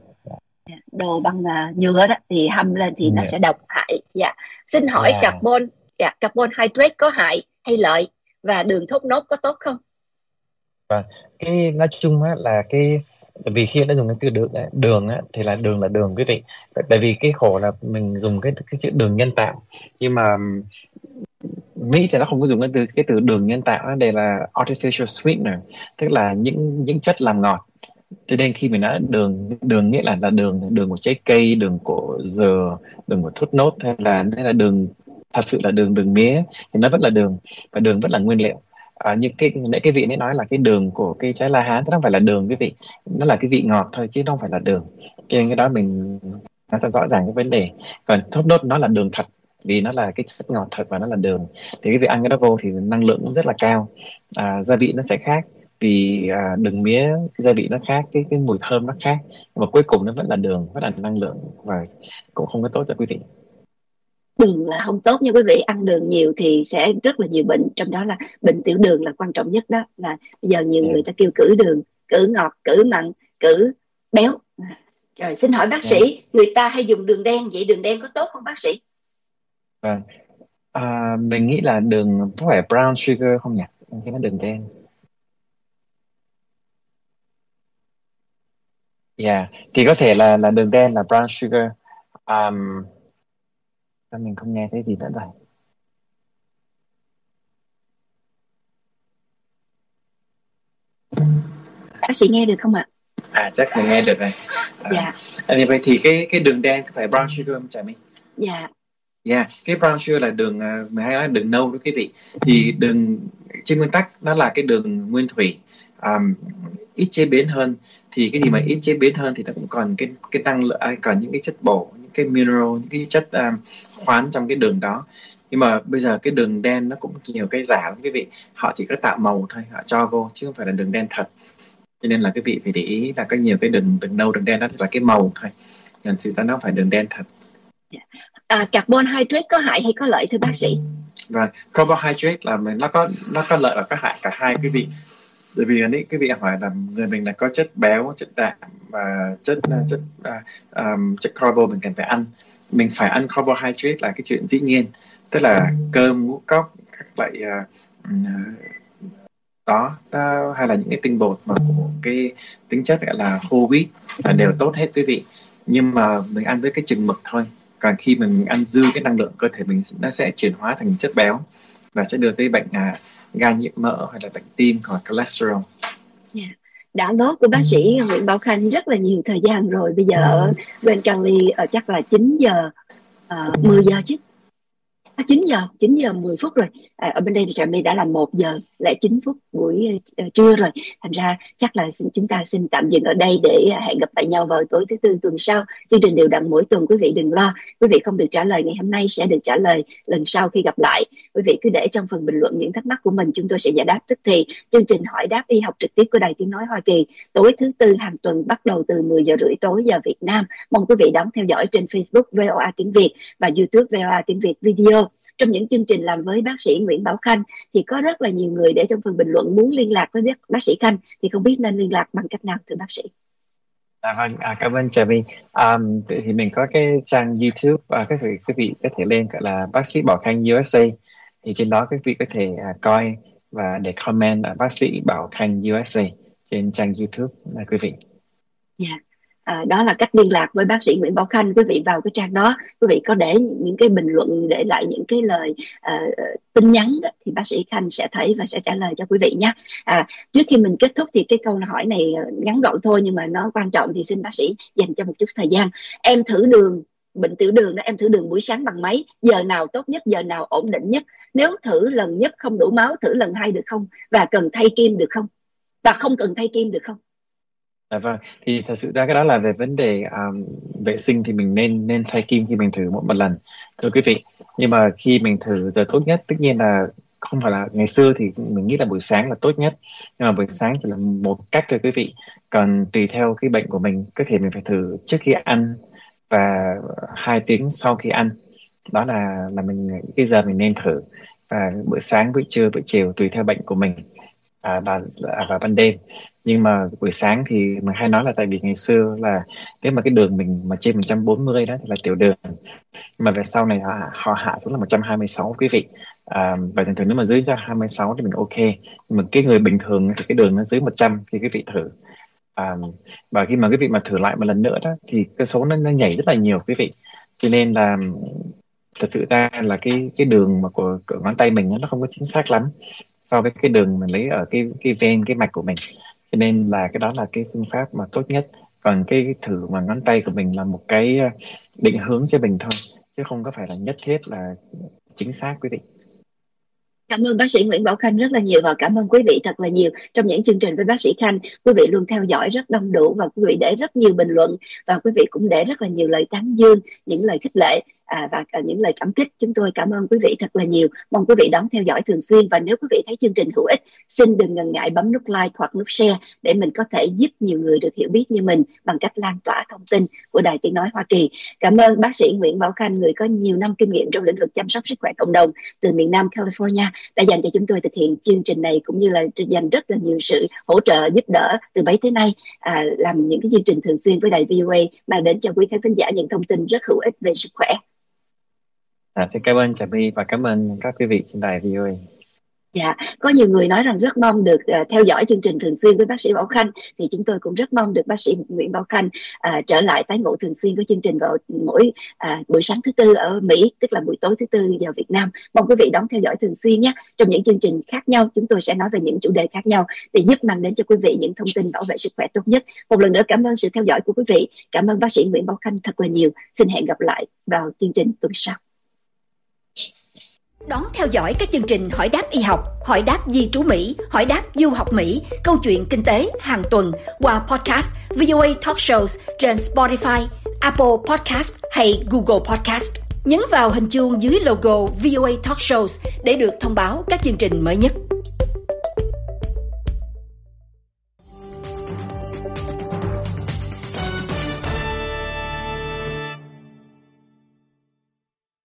Đồ bằng nhựa đó thì hâm lên thì nó Yeah. sẽ độc hại. Dạ. Xin hỏi Yeah. carbon hydrate có hại hay lợi, và đường thốt nốt có tốt không? Và cái nói chung á là tại vì khi đã dùng cái từ đường á, thì là đường quý vị. Tại vì cái khổ là mình dùng cái chữ đường nhân tạo, nhưng mà Mỹ thì nó không có dùng cái từ đường nhân tạo, đây là artificial sweetener, tức là những chất làm ngọt. Cho nên khi mình nói đường đường nghĩa là đường của trái cây, đường của dừa, đường của thốt nốt, hay là đường thật sự là đường mía, thì nó vẫn là đường, và đường vẫn là nguyên liệu. Như cái vị ấy nói là cái đường của cái trái la hán, nó không phải là đường cái vị, nó là cái vị ngọt thôi chứ nó không phải là đường. Cho nên cái đó mình nói cho rõ ràng cái vấn đề. Còn thốt nốt nó là đường thật, vì nó là cái chất ngọt thật và nó là đường, thì cái việc ăn cái đó vô thì năng lượng cũng rất là cao. Gia vị nó sẽ khác, vì đường mía gia vị nó khác, cái mùi thơm nó khác, mà cuối cùng nó vẫn là đường, vẫn là năng lượng, và cũng không có tốt cho quý vị. Đường là không tốt nha quý vị, ăn đường nhiều thì sẽ rất là nhiều bệnh, trong đó là bệnh tiểu đường là quan trọng nhất. Đó là bây giờ nhiều Yeah. người ta kêu cử đường, cử ngọt, cử mặn, cử béo. Rồi xin hỏi bác Yeah. sĩ, người ta hay dùng đường đen, vậy đường đen có tốt không bác sĩ? Vâng. Mình nghĩ là đường có phải brown sugar không nhỉ, cái nó đường đen. Yeah, thì có thể là đường đen là brown sugar. Mình không nghe thấy gì nữa rồi. Bác sĩ nghe được không ạ? Chắc mình nghe được rồi. Dạ. Vậy thì cái đường đen có phải brown sugar không, Trà My? Dạ. Yeah, cái brown sugar là đường, mình hay nói đường nâu đó quý vị. Thì đường trên nguyên tắc nó là cái đường nguyên thủy, ít chế biến hơn. Thì cái gì mà ít chế biến hơn thì nó cũng còn cái năng lượng, còn những cái chất bổ, những cái mineral, những cái chất khoáng trong cái đường đó. Nhưng mà bây giờ cái đường đen nó cũng nhiều cái giả lắm quý vị. Họ chỉ có tạo màu thôi, họ cho vô chứ không phải là đường đen thật. Cho nên là quý vị phải để ý là có nhiều cái đường nâu, đường đen đó là cái màu thôi, nên sự ta nó không phải đường đen thật. Carbon hydrate có hại hay có lợi thưa bác sĩ? Và carbohydrate là nó có lợi và có hại cả hai quý vị. Bởi vì đấy, quý vị hỏi là người mình là có chất béo, chất đạm và chất carbo mình cần phải ăn. Mình phải ăn carbohydrate là cái chuyện dĩ nhiên, tức là cơm, ngũ cốc, các loại hay là những cái tinh bột mà của cái tính chất gọi là whole wheat là đều tốt hết quý vị. Nhưng mà mình ăn với cái chừng mực thôi. Còn khi mình ăn dư cái năng lượng, cơ thể mình nó sẽ chuyển hóa thành chất béo và sẽ đưa tới bệnh gan nhiễm mỡ, hay là bệnh tim, hoặc cholesterol. Yeah. Đã lót của bác sĩ Nguyễn Bảo Khanh rất là nhiều thời gian rồi. Bây giờ ở bên Cali chắc là 9 giờ 10 giờ chứ. 9 giờ 10 phút rồi. Ở bên đây thì Trà My đã là 1 giờ lại 9 phút buổi trưa rồi. Thành ra chắc là chúng ta xin tạm dừng ở đây để hẹn gặp lại nhau vào tối thứ Tư tuần sau. Chương trình đều đặn mỗi tuần, quý vị đừng lo. Quý vị không được trả lời ngày hôm nay sẽ được trả lời lần sau khi gặp lại. Quý vị cứ để trong phần bình luận những thắc mắc của mình, chúng tôi sẽ giải đáp tức thì. Chương trình hỏi đáp y học trực tiếp của Đài Tiếng Nói Hoa Kỳ tối thứ Tư hàng tuần bắt đầu từ 10 giờ rưỡi tối giờ Việt Nam. Mong quý vị đón theo dõi trên Facebook VOA Tiếng Việt và YouTube VOA Tiếng Việt Video. Trong những chương trình làm với bác sĩ Nguyễn Bảo Khanh thì có rất là nhiều người để trong phần bình luận muốn liên lạc với bác sĩ Khanh, thì không biết nên liên lạc bằng cách nào thưa bác sĩ? Vâng, cảm ơn Trà My. Thì mình có cái trang YouTube, quý vị có thể lên gọi là bác sĩ Bảo Khanh USA. Thì trên đó quý vị có thể coi và để comment bác sĩ Bảo Khanh USA trên trang YouTube quý vị. Dạ. Đó là cách liên lạc với bác sĩ Nguyễn Bảo Khanh. Quý vị vào cái trang đó, quý vị có để những cái bình luận, để lại những cái lời tin nhắn đó, thì bác sĩ Khanh sẽ thấy và sẽ trả lời cho quý vị nhé. Trước khi mình kết thúc thì cái câu hỏi này ngắn gọn thôi nhưng mà nó quan trọng, thì xin bác sĩ dành cho một chút thời gian. Em thử đường, bệnh tiểu đường đó, em thử đường buổi sáng bằng máy, giờ nào tốt nhất, giờ nào ổn định nhất? Nếu thử lần nhất không đủ máu, thử lần 2 được không? Và cần thay kim được không? Và không cần thay kim được không? Vâng, thì thật sự ra cái đó là về vấn đề vệ sinh, thì mình nên thay kim khi mình thử mỗi một lần, thưa quý vị. Nhưng mà khi mình thử giờ tốt nhất, tất nhiên là không phải là ngày xưa thì mình nghĩ là buổi sáng là tốt nhất, nhưng mà buổi sáng chỉ là một cách thôi quý vị. Còn tùy theo cái bệnh của mình, có thể mình phải thử trước khi ăn và 2 tiếng sau khi ăn. Đó là mình cái giờ mình nên thử, và bữa sáng, bữa trưa, bữa chiều tùy theo bệnh của mình, và ban đêm. Nhưng mà buổi sáng thì mình hay nói là tại vì ngày xưa là nếu mà cái đường mình mà trên 140 đó thì là tiểu đường, mà về sau này họ hạ xuống là 126 quý vị. Và thường thường nếu mà dưới 126 thì mình ok, nhưng mà cái người bình thường thì cái đường nó dưới 100 thì quý vị thử. Và khi mà quý vị mà thử lại một lần nữa đó thì cái số nó nhảy rất là nhiều quý vị. Cho nên là thật sự ra là cái đường mà của ngón tay mình nó không có chính xác lắm so với cái đường mình lấy ở cái ven cái mạch của mình, cho nên là cái đó là cái phương pháp mà tốt nhất. Còn cái thử mà ngón tay của mình là một cái định hướng cho mình thôi, chứ không có phải là nhất thiết là chính xác quý vị. Cảm ơn bác sĩ Nguyễn Bảo Khanh rất là nhiều, và cảm ơn quý vị thật là nhiều. Trong những chương trình với bác sĩ Khanh, quý vị luôn theo dõi rất đông đủ, và quý vị để rất nhiều bình luận, và quý vị cũng để rất là nhiều lời tán dương, những lời khích lệ và những lời cảm kích. Chúng tôi cảm ơn quý vị thật là nhiều. Mong quý vị đón theo dõi thường xuyên, và nếu quý vị thấy chương trình hữu ích, xin đừng ngần ngại bấm nút like hoặc nút share để mình có thể giúp nhiều người được hiểu biết như mình bằng cách lan tỏa thông tin của Đài Tiếng Nói Hoa Kỳ. Cảm ơn bác sĩ Nguyễn Bảo Khanh, người có nhiều năm kinh nghiệm trong lĩnh vực chăm sóc sức khỏe cộng đồng từ miền Nam California, đã dành cho chúng tôi thực hiện chương trình này, cũng như là dành rất là nhiều sự hỗ trợ giúp đỡ từ bấy tới nay, làm những cái chương trình thường xuyên với đài VOA, mang đến cho quý khán thính giả những thông tin rất hữu ích về sức khỏe. Xin cảm ơn Trà My và cảm ơn các quý vị trên đài VOA. Dạ, có nhiều người nói rằng rất mong được theo dõi chương trình thường xuyên với bác sĩ Bảo Khanh, thì chúng tôi cũng rất mong được bác sĩ Nguyễn Bảo Khanh trở lại tái ngộ thường xuyên với chương trình vào mỗi buổi sáng thứ Tư ở Mỹ, tức là buổi tối thứ Tư giờ Việt Nam. Mong quý vị đón theo dõi thường xuyên nhé. Trong những chương trình khác nhau, chúng tôi sẽ nói về những chủ đề khác nhau để giúp mang đến cho quý vị những thông tin bảo vệ sức khỏe tốt nhất. Một lần nữa cảm ơn sự theo dõi của quý vị. Cảm ơn bác sĩ Nguyễn Bảo Khanh thật là nhiều. Xin hẹn gặp lại vào chương trình tuần sau. Đón theo dõi các chương trình Hỏi đáp y học, Hỏi đáp di trú Mỹ, Hỏi đáp du học Mỹ, Câu chuyện kinh tế hàng tuần qua podcast VOA Talk Shows trên Spotify, Apple Podcast hay Google Podcast. Nhấn vào hình chuông dưới logo VOA Talk Shows để được thông báo các chương trình mới nhất.